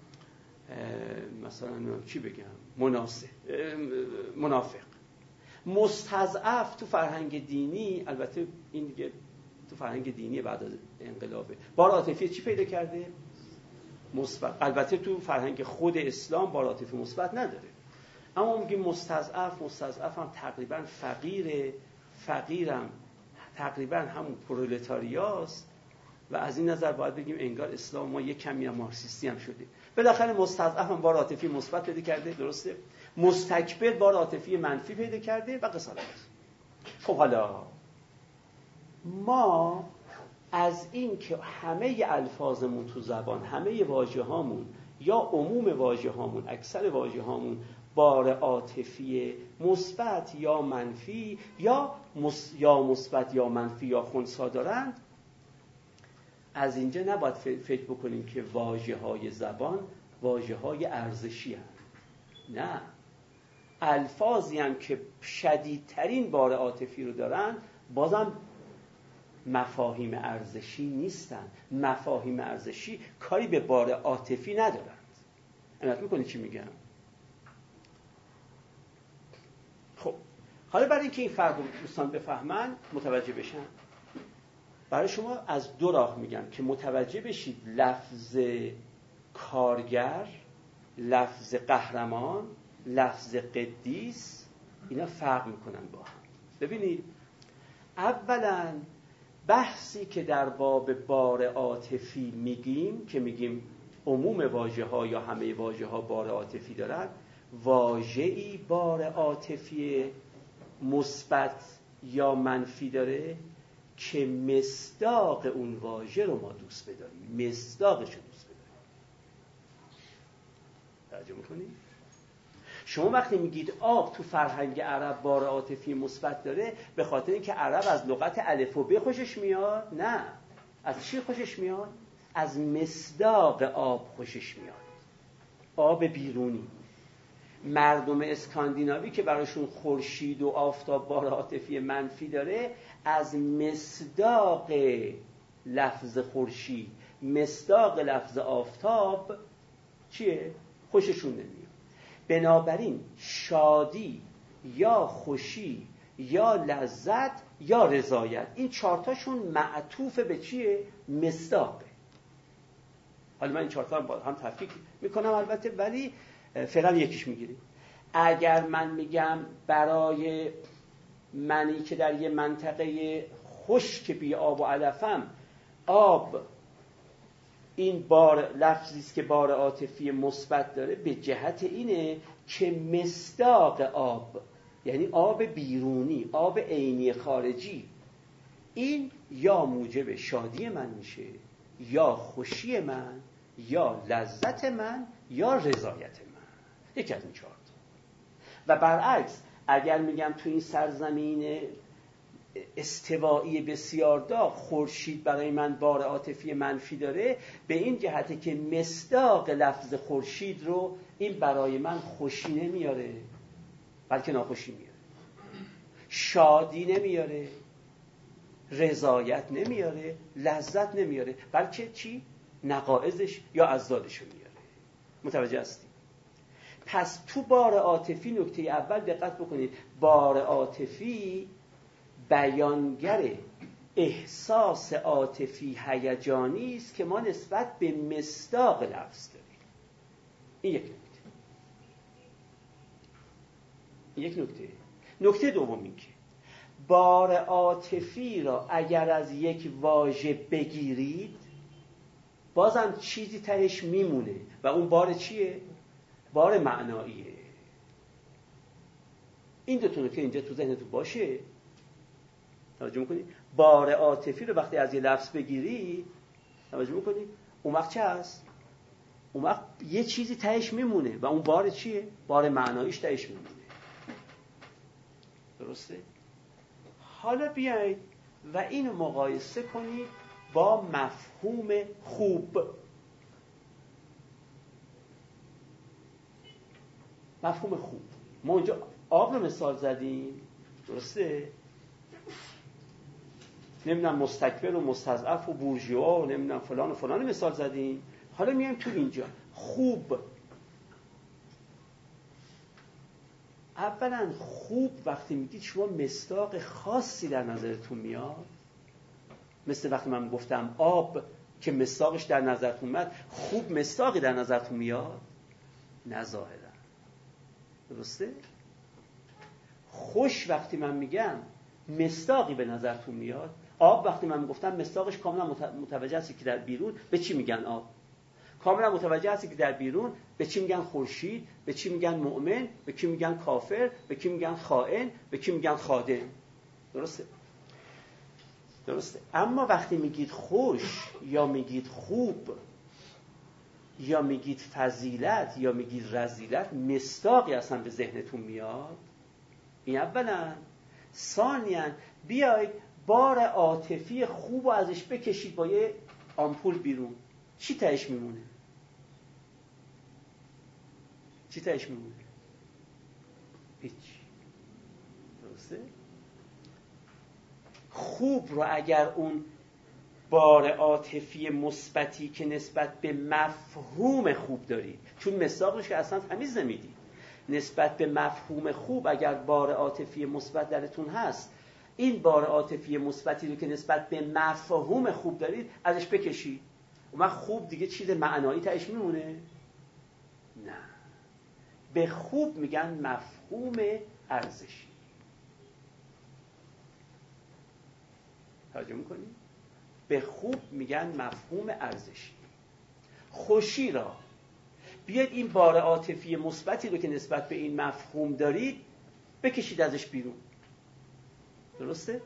مثلا چی بگم، مناسب منافق مستضعف تو فرهنگ دینی، البته این دیگه تو فرهنگ دینی بعد از انقلابه، بار عاطفی چی پیدا کرده؟ مثبت. البته تو فرهنگ خود اسلام بار عاطفی مثبت نداره، اما میگیم مستضعف، مستضعف هم تقریبا فقیره، فقیرم تقریبا همون پرولتاریاست و از این نظر باید بگیم انگار اسلام ما یک کمی هم مارکسیستی هم شده. بالاخره مستضعف هم بار عاطفی مثبت پیدا کرده، درسته؟ مستکبر بار عاطفی منفی پیدا کرده و قسالت. خب حالا ما از این که همه الفاظمون تو زبان، همه واژه‌هامون یا عموم واژه‌هامون، اکثر واژه‌هامون بار عاطفی مثبت یا منفی یا مس... یا مثبت یا منفی یا خنثی دارند، از اینجا نباید فکر بکنیم که واژه‌های زبان واژه‌های ارزشی هستند. نه، الفاظی هم که شدیدترین بار عاطفی رو دارن بازم مفاهیم ارزشی نیستن. مفاهیم ارزشی کاری به بار عاطفی ندارند. عنایت میکنید چی میگم؟ خب حالا برای اینکه این فرق رو دوستان بفهمن، متوجه بشن، برای شما از دو راه میگم که متوجه بشید لفظ کارگر، لفظ قهرمان، لفظ قدیس، اینا فرق میکنن با هم. ببینید، اولا بحثی که در باب بار عاطفی میگیم که میگیم عموم واژه ها یا همه واژه ها بار عاطفی دارن، واژه‌ای بار عاطفی مثبت یا منفی داره که مصداق اون واژه رو ما دوست بداریم، مصداقش رو دوست بداریم. توجه میکنید؟ شما وقتی میگید آب تو فرهنگ عرب بار عاطفی مثبت داره، به خاطر اینکه عرب از لغت الف و ب خوشش میاد؟ نه. از چی خوشش میاد؟ از مصداق آب خوشش میاد. آب بیرونی. مردم اسکاندیناوی که براشون خورشید و آفتاب بار عاطفی منفی داره، از مصداق لفظ خورشید، مصداق لفظ آفتاب چیه؟ خوششون نمیاد. بنابراین شادی یا خوشی یا لذت یا رضایت، این چهارتاشون معطوف به چیه؟ مصداقه. حالا من این چهارتا رو با هم تفکیک میکنم البته، ولی فعلا یکیش میگیریم. اگر من میگم برای منی که در یه منطقه خشک بی آب و علفم، آب این بار لفظی است که بار عاطفی مثبت داره، به جهت اینه که مصداق آب، یعنی آب بیرونی، آب عینی خارجی، این یا موجب شادی من میشه، یا خوشی من، یا لذت من، یا رضایت من. یکی از این چهار تا. و برعکس اگر میگم تو این سرزمین استوایی بسیار داغ خورشید برای من بار عاطفی منفی داره، به این جهته که مصداق لفظ خورشید رو این برای من خوشی نمیاره، بلکه ناخوشی میاره. شادی نمیاره، رضایت نمیاره، لذت نمیاره، بلکه چی؟ نقائضش یا اضدادش رو میاره. متوجه هستی؟ پس تو بار عاطفی نکته اول دقت بکنید، بار عاطفی بیانگر احساس عاطفی هیجانی است که ما نسبت به مصداق لفظ داریم. این یک نکته. یک نکته. نکته دوم این که بار عاطفی را اگر از یک واژه بگیرید بازم چیزی تهش میمونه و اون بار چیه؟ بار معناییه. این دو تا نکته اینجا تو ذهنتون باشه. توجه میکنید؟ بار عاطفی رو وقتی از یه لفظ بگیری توجه میکنید؟ اون وقت چه هست؟ اون وقت یه چیزی تهش میمونه و اون بار چیه؟ بار معناییش تهش میمونه. درسته؟ حالا بیایید و اینو مقایسه کنید با مفهوم خوب. مفهوم خوب، ما اونجا آب رو مثال زدیم، درسته؟ نمیدونم مستکبر و مستضعف و بورژوا و نمیدونم فلان و فلان مثال زدیم. حالا میایم تو اینجا خوب. اولا خوب وقتی میگید شما مصداق خاصی در نظرتون میاد؟ مثل وقتی من گفتم آب که مصداقش در نظرتون میاد، خوب مصداقی در نظرتون میاد؟ نه ظاهرا. درسته؟ خوش وقتی من میگم مصداقی به نظرتون میاد؟ آب وقتی من گفتم مصداقش کاملا متوجه هستی که در بیرون به چی میگن آب؟ کاملا متوجه هستی که در بیرون به چی میگن خورشید، به چی میگن مؤمن، به کی میگن کافر، به کی میگن خائن، به کی میگن خادم. درسته؟ درسته. اما وقتی میگید خوش یا میگید خوب یا میگید فضیلت یا میگید رذیلت، مصداقی اصلا به ذهنتون میاد؟ این اولا. ثانیاً بیایید بار عاطفی خوب رو ازش بکشید با یه آمپول بیرون، چی تهش میمونه؟ چی تهش میمونه؟ هیچ. درسته؟ خوب رو اگر اون بار عاطفی مثبتی که نسبت به مفهوم خوب دارید، چون مصداقش که اصلا تمیز نمیدید، نسبت به مفهوم خوب اگر بار عاطفی مثبت درتون هست، این بار عاطفی مثبتی رو که نسبت به مفهوم خوب دارید ازش بکشید. اون خوب دیگه چیز معنایی تاش میمونه؟ نه. به خوب میگن مفهوم ارزشی. توجه میکنید؟ به خوب میگن مفهوم ارزشی. خوشی را بیاید این بار عاطفی مثبتی رو که نسبت به این مفهوم دارید بکشید ازش بیرون. درسته؟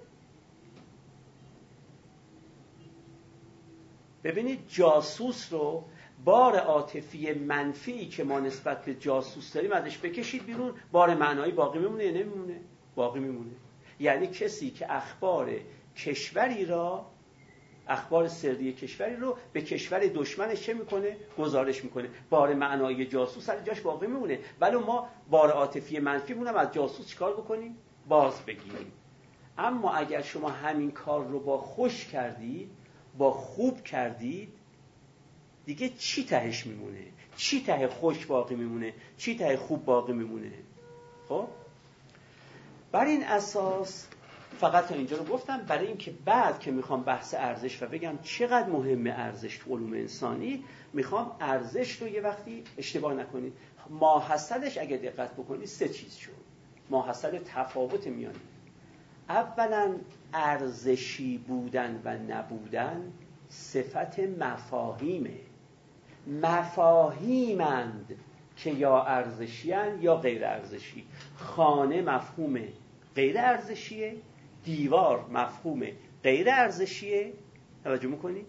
ببینید جاسوس رو بار عاطفی منفی که ما نسبت به جاسوس داریم ازش بکشید بیرون، بار معنایی باقی میمونه یا نمیمونه؟ باقی میمونه. یعنی کسی که اخبار کشوری را، اخبار سری کشوری رو به کشور دشمنش چه میکنه؟ گزارش میکنه. بار معنایی جاسوس سر جاش باقی میمونه، ولی ما بار عاطفی منفی مونم از جاسوس چیکار بکنیم؟ باز بگیریم. اما اگر شما همین کار رو با خوش کردید، با خوب کردید، دیگه چی تهش میمونه؟ چی ته خوش باقی میمونه؟ چی ته خوب باقی میمونه؟ خب بر این اساس فقط تا اینجا رو گفتم برای اینکه بعد که میخوام بحث ارزش و بگم چقدر مهمه ارزش تو علوم انسانی، میخوام ارزش رو یه وقتی اشتباه نکنید. ماحصلش اگه دقت بکنید سه چیز شد. ماحصل تفاوت میان اولا ارزشی بودن و نبودن صفت مفاهیمه. مفاهیمند که یا ارزشیان یا غیر ارزشی. خانه مفهوم غیر ارزشیه، دیوار مفهوم غیر ارزشیه. توجه میکنی؟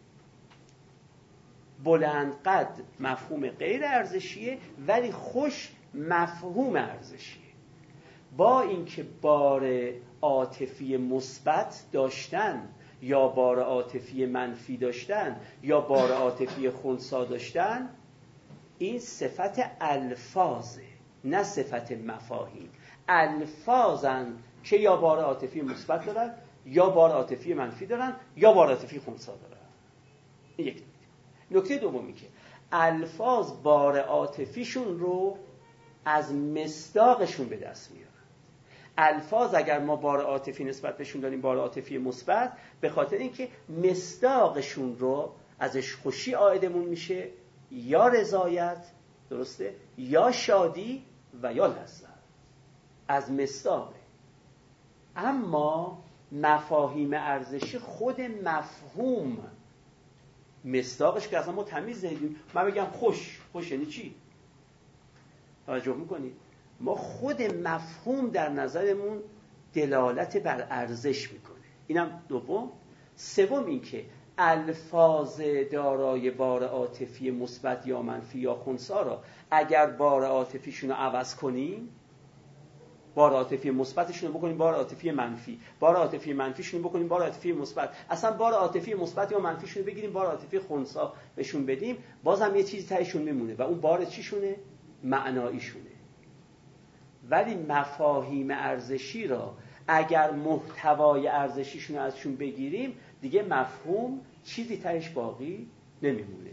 بلند قد مفهوم غیر ارزشیه، ولی خوش مفهوم ارزشیه. با اینکه بار عاطفی مثبت داشتن یا بار عاطفی منفی داشتن یا بار عاطفی خنثی داشتن، این صفت الفاظه نه صفت مفاهیم. الفاظن که یا بار عاطفی مثبت دارن یا بار عاطفی منفی دارن یا بار عاطفی خنثی دارن. این یک نکته. نکته دومی که الفاظ بار عاطفیشون رو از مصداقشون به دست میارن. الفاظ اگر ما بار عاطفی نسبت بهشون داریم، بار عاطفی مثبت، به خاطر اینکه مصداقشون رو ازش خوشی عایدمون میشه، یا رضایت، درسته، یا شادی و یا لذت، از مصداقه. اما مفاهیم ارزشی خود مفهوم مصداقش که اصلا ما تمیز ندیدیم. من بگم خوش، خوش یعنی چی؟ توجه میکنید؟ ما خود مفهوم در نظرمون دلالت بر ارزش میکنه. اینم دوم. سوم این که الفاظ دارای بار عاطفی مثبت یا منفی یا خنثی را اگر بار عاطفیشون رو عوض کنیم، بار عاطفی مثبتشون رو بکنیم بار عاطفی منفی، بار عاطفی منفیشون رو بکنیم بار عاطفی مثبت، اصلا بار عاطفی مثبت یا منفیشون رو بگیریم بار عاطفی خنثی بهشون بدیم، بازم یه چیزی تهشون میمونه و اون بار چیشونه؟ معناییشونه. ولی مفاهیم ارزشی را اگر محتوای ارزشیشون رو ازشون بگیریم، دیگه مفهوم چیزی تهش باقی نمیمونه.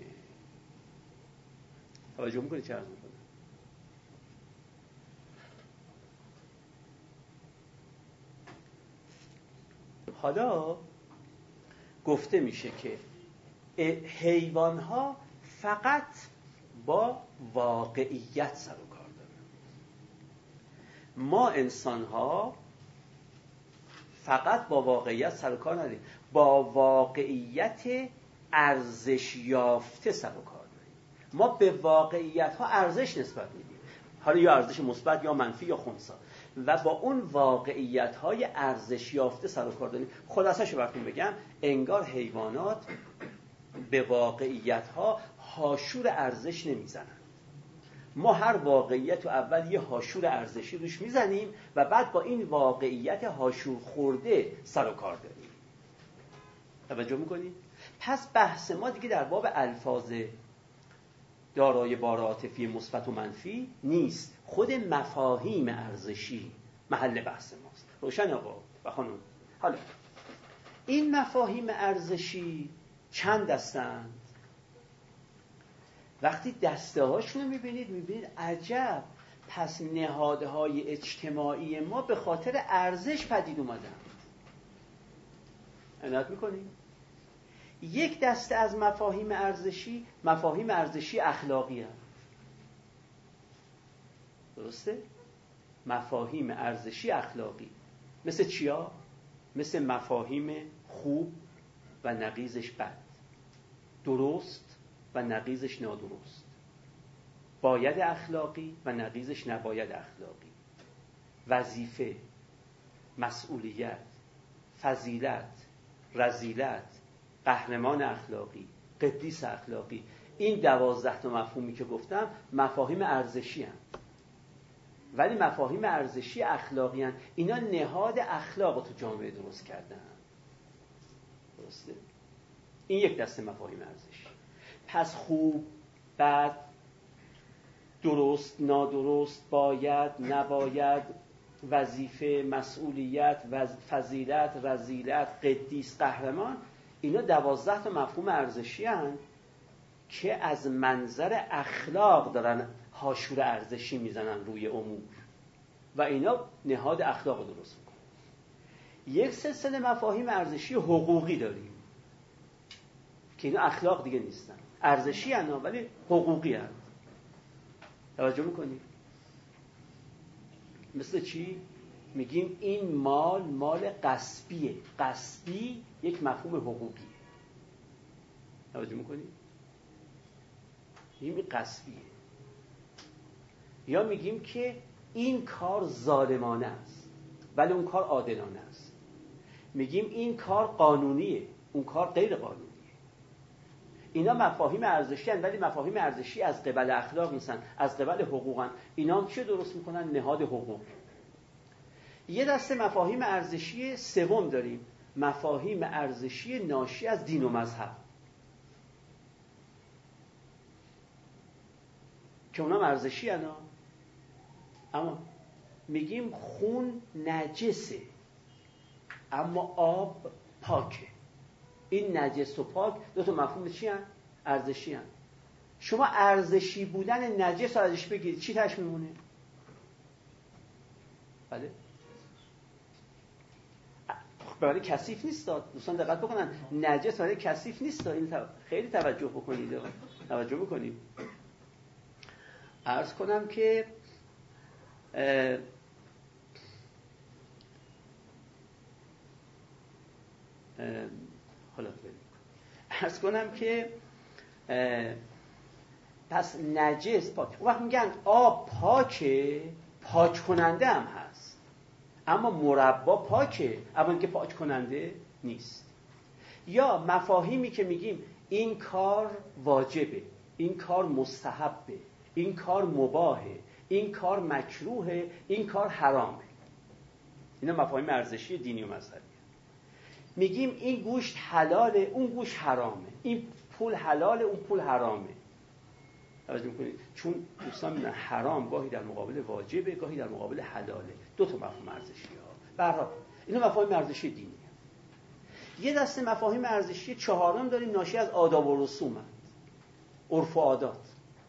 توجه میکنید چه عرض میکنم؟ حالا گفته میشه که حیوانها فقط با واقعیت سر و کار دارن، ما انسانها فقط با واقعیت سر و کار نداریم، با واقعیت ارزش یافته سر و کار داریم. ما به واقعیت ها ارزش نسبت میدیم، حالا یا ارزش مثبت یا منفی یا خنثی، و با اون واقعیت های ارزش یافته سر و کار داریم. خلاصه‌شو براتون بگم، انگار حیوانات به واقعیت ها حاشور ارزش نمیزنن. ما هر واقعیت رو اول یه حاشور ارزشی روش میزنیم و بعد با این واقعیت حاشور خورده سر و کار داریم. توجه میکنید؟ پس بحث ما دیگه در باب الفاظ دارای بار عاطفی مثبت و منفی نیست، خود مفاهیم ارزشی محل بحث ماست. روشن آقا و خانم؟ حالا این مفاهیم ارزشی چند دستند؟ وقتی دسته هاشون رو میبینید میبینید عجب، پس نهادهای اجتماعی ما به خاطر ارزش پدید اومدن. عنایت میکنید؟ یک دسته از مفاهیم ارزشی مفاهیم ارزشی اخلاقی هست. درسته؟ مفاهیم ارزشی اخلاقی مثل چیا؟ مثل مفاهیم خوب و نقیضش بد، درست و نقیضش نادرست، باید اخلاقی و نقیضش نباید اخلاقی، وظیفه، مسئولیت، فضیلت، رذیلت، قهرمان اخلاقی، قدیس اخلاقی. این دوازده تا مفهومی که گفتم مفاهیم ارزشی هستند، ولی مفاهیم ارزشی اخلاقی هستند. اینا نهاد اخلاق تو جامعه درست کردن. درسته؟ این یک دسته مفاهیم ارزشی. پس خوب، بد، درست، نادرست، باید، نباید، وظیفه، مسئولیت، فضیلت، رذیلت، قدیس، قهرمان، اینا دوازده تا مفهوم ارزشی هستند که از منظر اخلاق دارن حاشور ارزشی میزنن روی امور و اینا نهاد اخلاق رو درست میکنن. یک سلسله مفاهیم ارزشی حقوقی داریم که اینا اخلاق دیگه نیستن، ارزشی هستن ولی حقوقی هستن. توجه میکنید؟ مثل چی؟ میگیم این مال مال غصبیه. غصبی یک مفهوم حقوقی. توجه میکنید؟ میگیم غصبیه. یا میگیم که این کار ظالمانه است ولی اون کار عادلانه است. میگیم این کار قانونیه، اون کار غیر قانونیه. اینا مفاهیم ارزشی هستند ولی مفاهیم ارزشی از قبل اخلاق نیستن، از قبل حقوقن. اینا هم چه درست میکنن؟ نهاد حقوق. یه دسته مفاهیم ارزشی سوم داریم، مفاهیم ارزشی ناشی از دین و مذهب که اونا ارزشی هستن، اما میگیم خون نجسه اما آب پاکه. این نجس و پاک دو تا مفهوم چی هستن؟ ارزشی هستن. شما ارزشی بودن نجس رو ازش بگیرید چی تاش میمونه؟ بله برای کثیف نیست. دوستان دقت بکنن، نجس برای کثیف نیست. این خیلی توجه بکنید، توجه بکنید. عرض کنم که اه اه حالا بریم عرض کنم که پس نجس پاک. اون وقت میگن آب پاکه، پاک کننده هم هست، اما مربا پاکه، اما اینکه پاک کننده نیست. یا مفاهیمی که میگیم این کار واجبه، این کار مستحبه، این کار مباهه، این کار مکروهه، این کار حرامه. اینا مفاهیم ارزشی دینی و مذهبی. میگیم این گوشت حلاله، اون گوشت حرامه، این پول حلاله، اون پول حرامه. توجه میکنید؟ چون دوستان میگن حرام گاهی در مقابل واجبه، گاهی در مقابل حلاله. دو تا مفهوم ارزشی ها. به هر حال اینا مفاهیم ارزشی دینی. یه دسته مفاهیم ارزشی چهارم داریم ناشی از آداب و رسوم هست. عرف و عادات.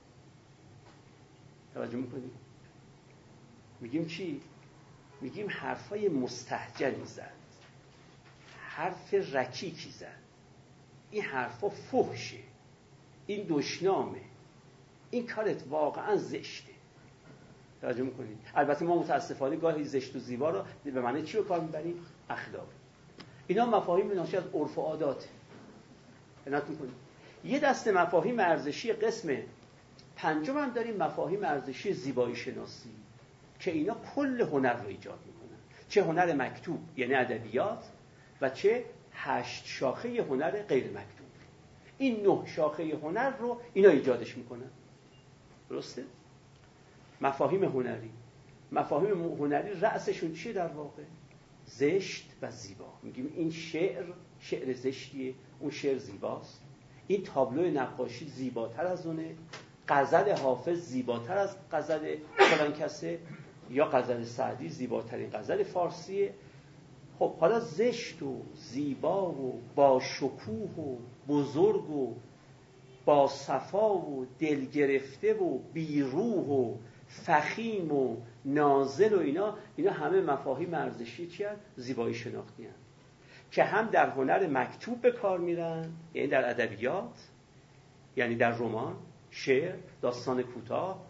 توجه میکنید؟ میگیم چی؟ میگیم حرفای مستهجنی زد، حرف رکیکی زد، این حرفا فحشه، این دشنامه، این کارت واقعا زشته. توجه میکنید؟ البته ما متاسفانه گاهی زشت و زیبا رو به معنی چی رو کار میبریم؟ اخلاق. اینا مفاهیم ناشی از عرف و عادات. عنایت میکنید؟ یه دسته مفاهیم ارزشی قسم پنجم هم داریم، مفاهیم ارزشی زیبایی شناسی، که اینا کل هنر رو ایجاد میکنن، چه هنر مکتوب یعنی ادبیات و چه هشت شاخه هنر غیر مکتوب. این نه شاخه هنر رو اینا ایجادش میکنن. درسته؟ مفاهیم هنری، مفاهیم هنری رأسشون چیه در واقع؟ زشت و زیبا. میگیم این شعر شعر زشتیه، اون شعر زیباست. این تابلو نقاشی زیباتر از اونه، غزل حافظ زیباتر از غزل فلان کسه، یا غزل سعدی زیباترین غزل فارسیه. خب حالا زشت و زیبا و با شکوه و بزرگ و با صفا و دل گرفته و بیروح و فخیم و نازل و اینا اینا همه مفاهیم ارزشی چی هست؟ زیبایی شناختی هست، که هم در هنر مکتوب به کار میرن، یعنی در ادبیات، یعنی در رمان، شعر، داستان کوتاه،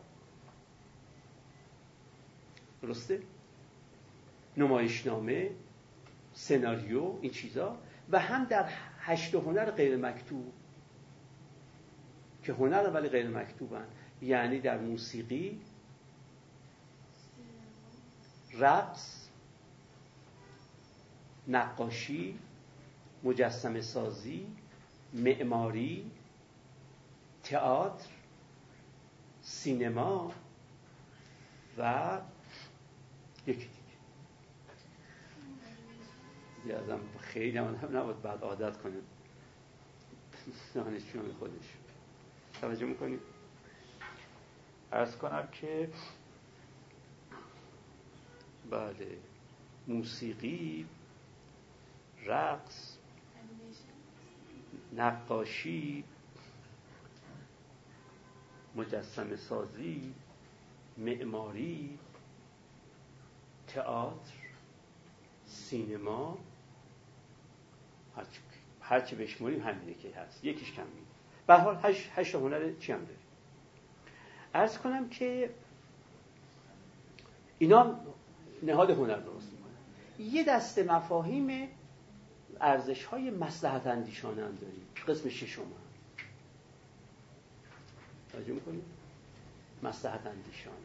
درسته؟ نمایشنامه، سناریو، این چیزا، و هم در هشت هنر غیر مکتوب که هنر ولی غیر مکتوبن، یعنی در موسیقی، رقص، نقاشی، مجسمه سازی، معماری، تئاتر، سینما و یکی دیگه. یادم خیلی هم نباید بعد عادت کنیم دانشجویان خودش. توجه میکنید؟ عرض کنم که بله، موسیقی، رقص، نقاشی، مجسمه سازی، معماری، تئاتر، سینما، هرچی هرچی بشماریم همینه که هست، یکیش کم میده. به هر حال هشت هشت هنر چی هم داریم. عرض کنم که اینا نهاد هنر درست میکنن. یه دسته مفاهیم ارزش‌های مصلحت اندیشانه هم داریم، قسم ششم. توجه میکنید؟ مصلحت اندیشانه.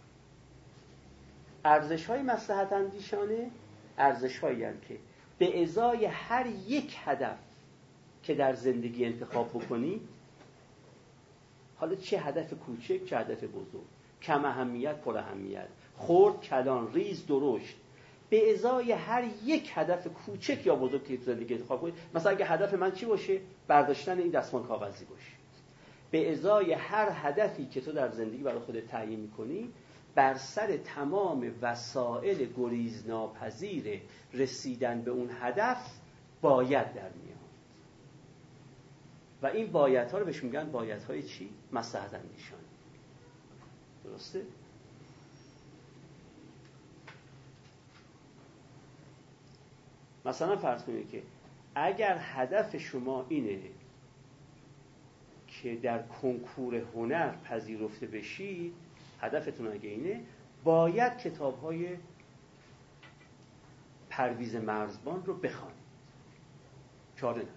ارزش‌های مصلحت اندیشانه ارزش‌هایی هستند که به ازای هر یک هدف که در زندگی انتخاب بکنی، حالا چه هدف کوچک چه هدف بزرگ، کم اهمیت پر اهمیت، خرد کلان، ریز درشت، به ازای هر یک هدف کوچک یا بزرگ که زندگی انتخاب کنی، مثلا اگه هدف من چی باشه؟ برداشتن این دستمال کاغذی باشه، به ازای هر هدفی که تو در زندگی برای خودت تعیین می‌کنی، بر سر تمام وسایل گریزناپذیر رسیدن به اون هدف باید در میاد. و این بایدها رو بهش میگن بایدهای چی؟ مصلحت اندیشانه. درسته؟ مثلا فرض کنید که اگر هدف شما اینه که در کنکور هنر پذیرفته بشید، هدفتون اگه اینه، باید کتاب‌های پرویز مرزبان رو بخوانید. چاره نه.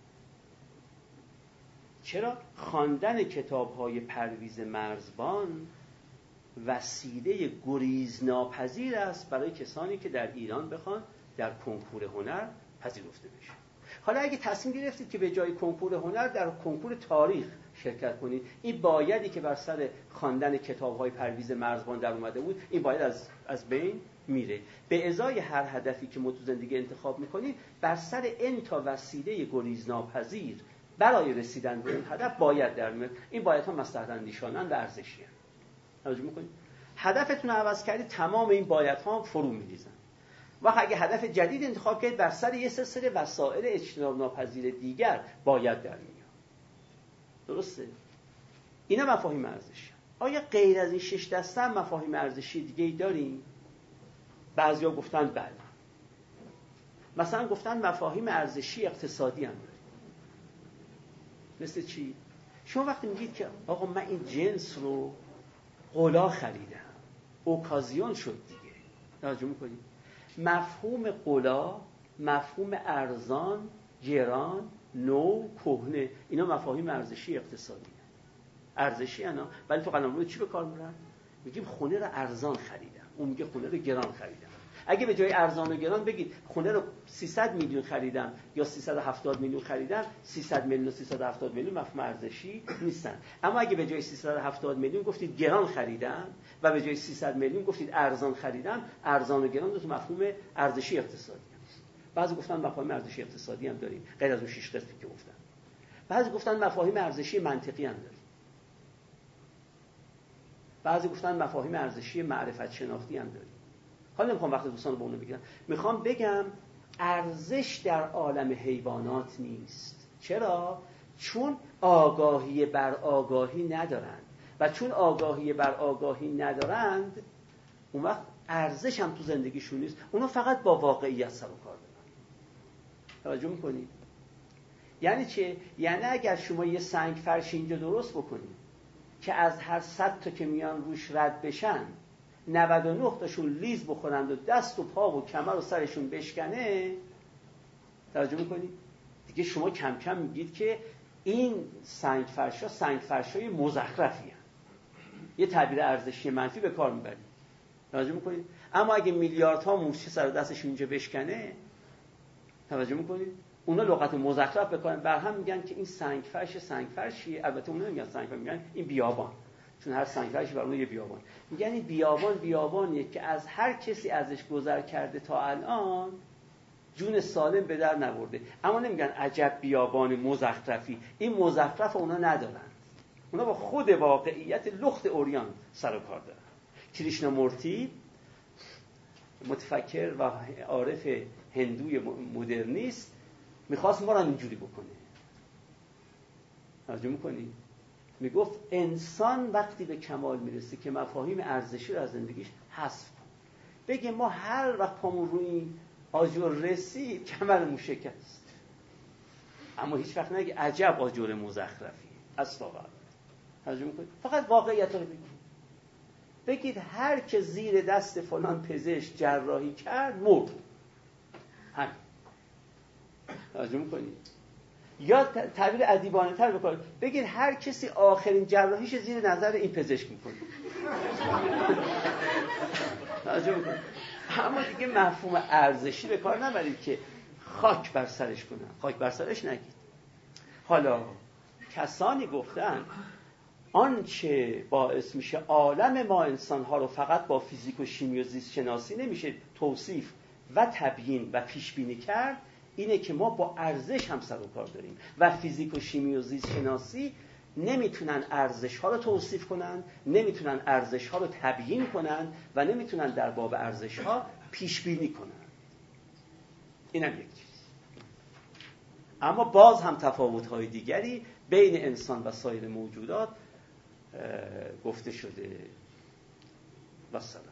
چرا؟ خواندن کتاب‌های پرویز مرزبان وسیله گریزناپذیر است برای کسانی که در ایران بخوان در کنکور هنر پذیرفته بشه. حالا اگه تصمیم گرفتید که به جای کنکور هنر در کنکور تاریخ شرکت کنید، این بایدی که بر سر خواندن کتاب‌های پرویز مرزبان در اومده بود، این باید از از بین میره. به ازای هر هدفی که ما تو زندگی انتخاب میکنید، بر سر این تا وسیله گریزناپذیر برای رسیدن به این هدف باید در میاد. این باید ها مصلحت اندیشانند و ارزشی هستند. توجه میکنید؟ هدفتون رو عوض کردید، تمام این باید ها فرو میریزن. وقت اگه هدف جدید انتخاب کردید، بر سر یه سلسله وسایل اجتناب ناپذیر دیگر باید در میاد. درسته؟ اینا مفاهیم ارزشی. آیا غیر از این شش دسته هم مفاهیم ارزشی دیگه ای داریم؟ بعضیا گفتن بله. مثلا گفتن مفاهیم ارزشی اقتصادی هم داریم. مثل چی؟ شما وقتی میگید که آقا من این جنس رو غلا خریدم، اوکازیون شد دیگه. توجه میکنید؟ مفهوم غلا، مفهوم ارزان، گران، نو، کهنه، اینا مفاهیم ارزشی اقتصادی هستند. ارزشی انا، ولی تو قلمرو چی به کار میبرن؟ میگیم خونه رو ارزان خریدم، اون میگه خونه رو گران خریدم. اگه به جای ارزان و گران بگید خونه رو سیصد میلیون خریدم یا سیصد و هفتاد میلیون خریدم، سیصد میلیون و سیصد و هفتاد میلیون مفهوم ارزشی نیستن. اما اگه به جای سیصد و هفتاد میلیون گفتید گران خریدم و به جای سیصد میلیون گفتید ارزان خریدم، ارزان و گران دو تا مفهوم ارزشی اقتصادی هست. بعضی گفتن مفاهیم ارزشی اقتصادی هم داریم، غیر از اون شش قسمتی که گفتم. بعضی گفتن مفاهیم ارزشی منطقی هم داریم. بعضی گفتن مفاهیم ارزشی معرفت شناختی هم داریم. حالا نمیخوام وقت دوستان رو به اون بگیرم. میخوام بگم ارزش در عالم حیوانات نیست. چرا؟ چون آگاهی بر آگاهی ندارند و چون آگاهی بر آگاهی ندارند، اون وقت ارزش هم تو زندگیشون نیست. اونا فقط با واقعیت سر و کار دارن. توجه میکنید؟ یعنی چه؟ یعنی اگر شما یه سنگ فرش اینجا درست بکنید که از هر صد تا که میان روش رد بشن نود و نه تاشون لیز بخورند و دست و پا و کمر و سرشون بشکنه، توجه میکنید؟ دیگه شما کم کم میگید که این سنگ فرشا سنگ فرشای مزخرفی هست. یه تعبیر ارزشی منفی به کار میبرید. توجه میکنید؟ اما اگه میلیاردها موشه سر و دستشون اینجا بشکنه، توجه میکنید؟ اونا لغت مزخرف به کار بر هم میگن که این سنگ فرش سنگ فرشیه. البته اونا نمیگن سنگ فرش، میگن این بیابان، چون هر سنگ فرشی بر اون یه بیابان. میگن این بیابان بیابانیه که از هر کسی ازش گذر کرده تا الان جون سالم به در نبرده. اما نمیگن عجب بیابان مزخرفی. این مزخرف اونا ندارن. اونا با خود واقعیت لخت اوریان سر و کار دارن. کریشنامورتی متفکر و عارف هندوی مدرنیست میخواست ما را اینجوری بکنه. توجه میکنی؟ میگفت انسان وقتی به کمال میرسه که مفاهیم ارزشی رو از زندگیش حذف کنه. بگه ما هر وقت پامون روی این آجر رسید کمرمون شکست. اما هیچ وقت نگه عجب آجر مزخرفی. اصلا توجه میکنید؟ فقط واقعیت رو بگید. بگید هر که زیر دست فلان پزشک جراحی کرد مرد. همین. توجه میکنید؟ یا تعبیر ادیبانه تر بکنید، بگید هر کسی آخرین جراحیش زیر نظر این پزشک میکنه. توجه میکنید؟ اما دیگه مفهوم ارزشی به کار نبرید که خاک بر سرش کنن. خاک بر سرش نگید. حالا کسانی گفتن آنچه باعث میشه عالم ما انسانها رو فقط با فیزیک و شیمی و زیست شناسی نمیشه توصیف و تبیین و پیش بینی کرد، اینه که ما با ارزش هم سر و کار داریم و فیزیک و شیمی و زیست شناسی نمیتونن ارزش ها رو توصیف کنن، نمیتونن ارزش ها رو تبیین کنن و نمیتونن در باب ارزش ها پیش بینی کنن. اینم یک چیز. اما باز هم تفاوت های دیگری بین انسان و سایر موجودات گفته شده. و سلام.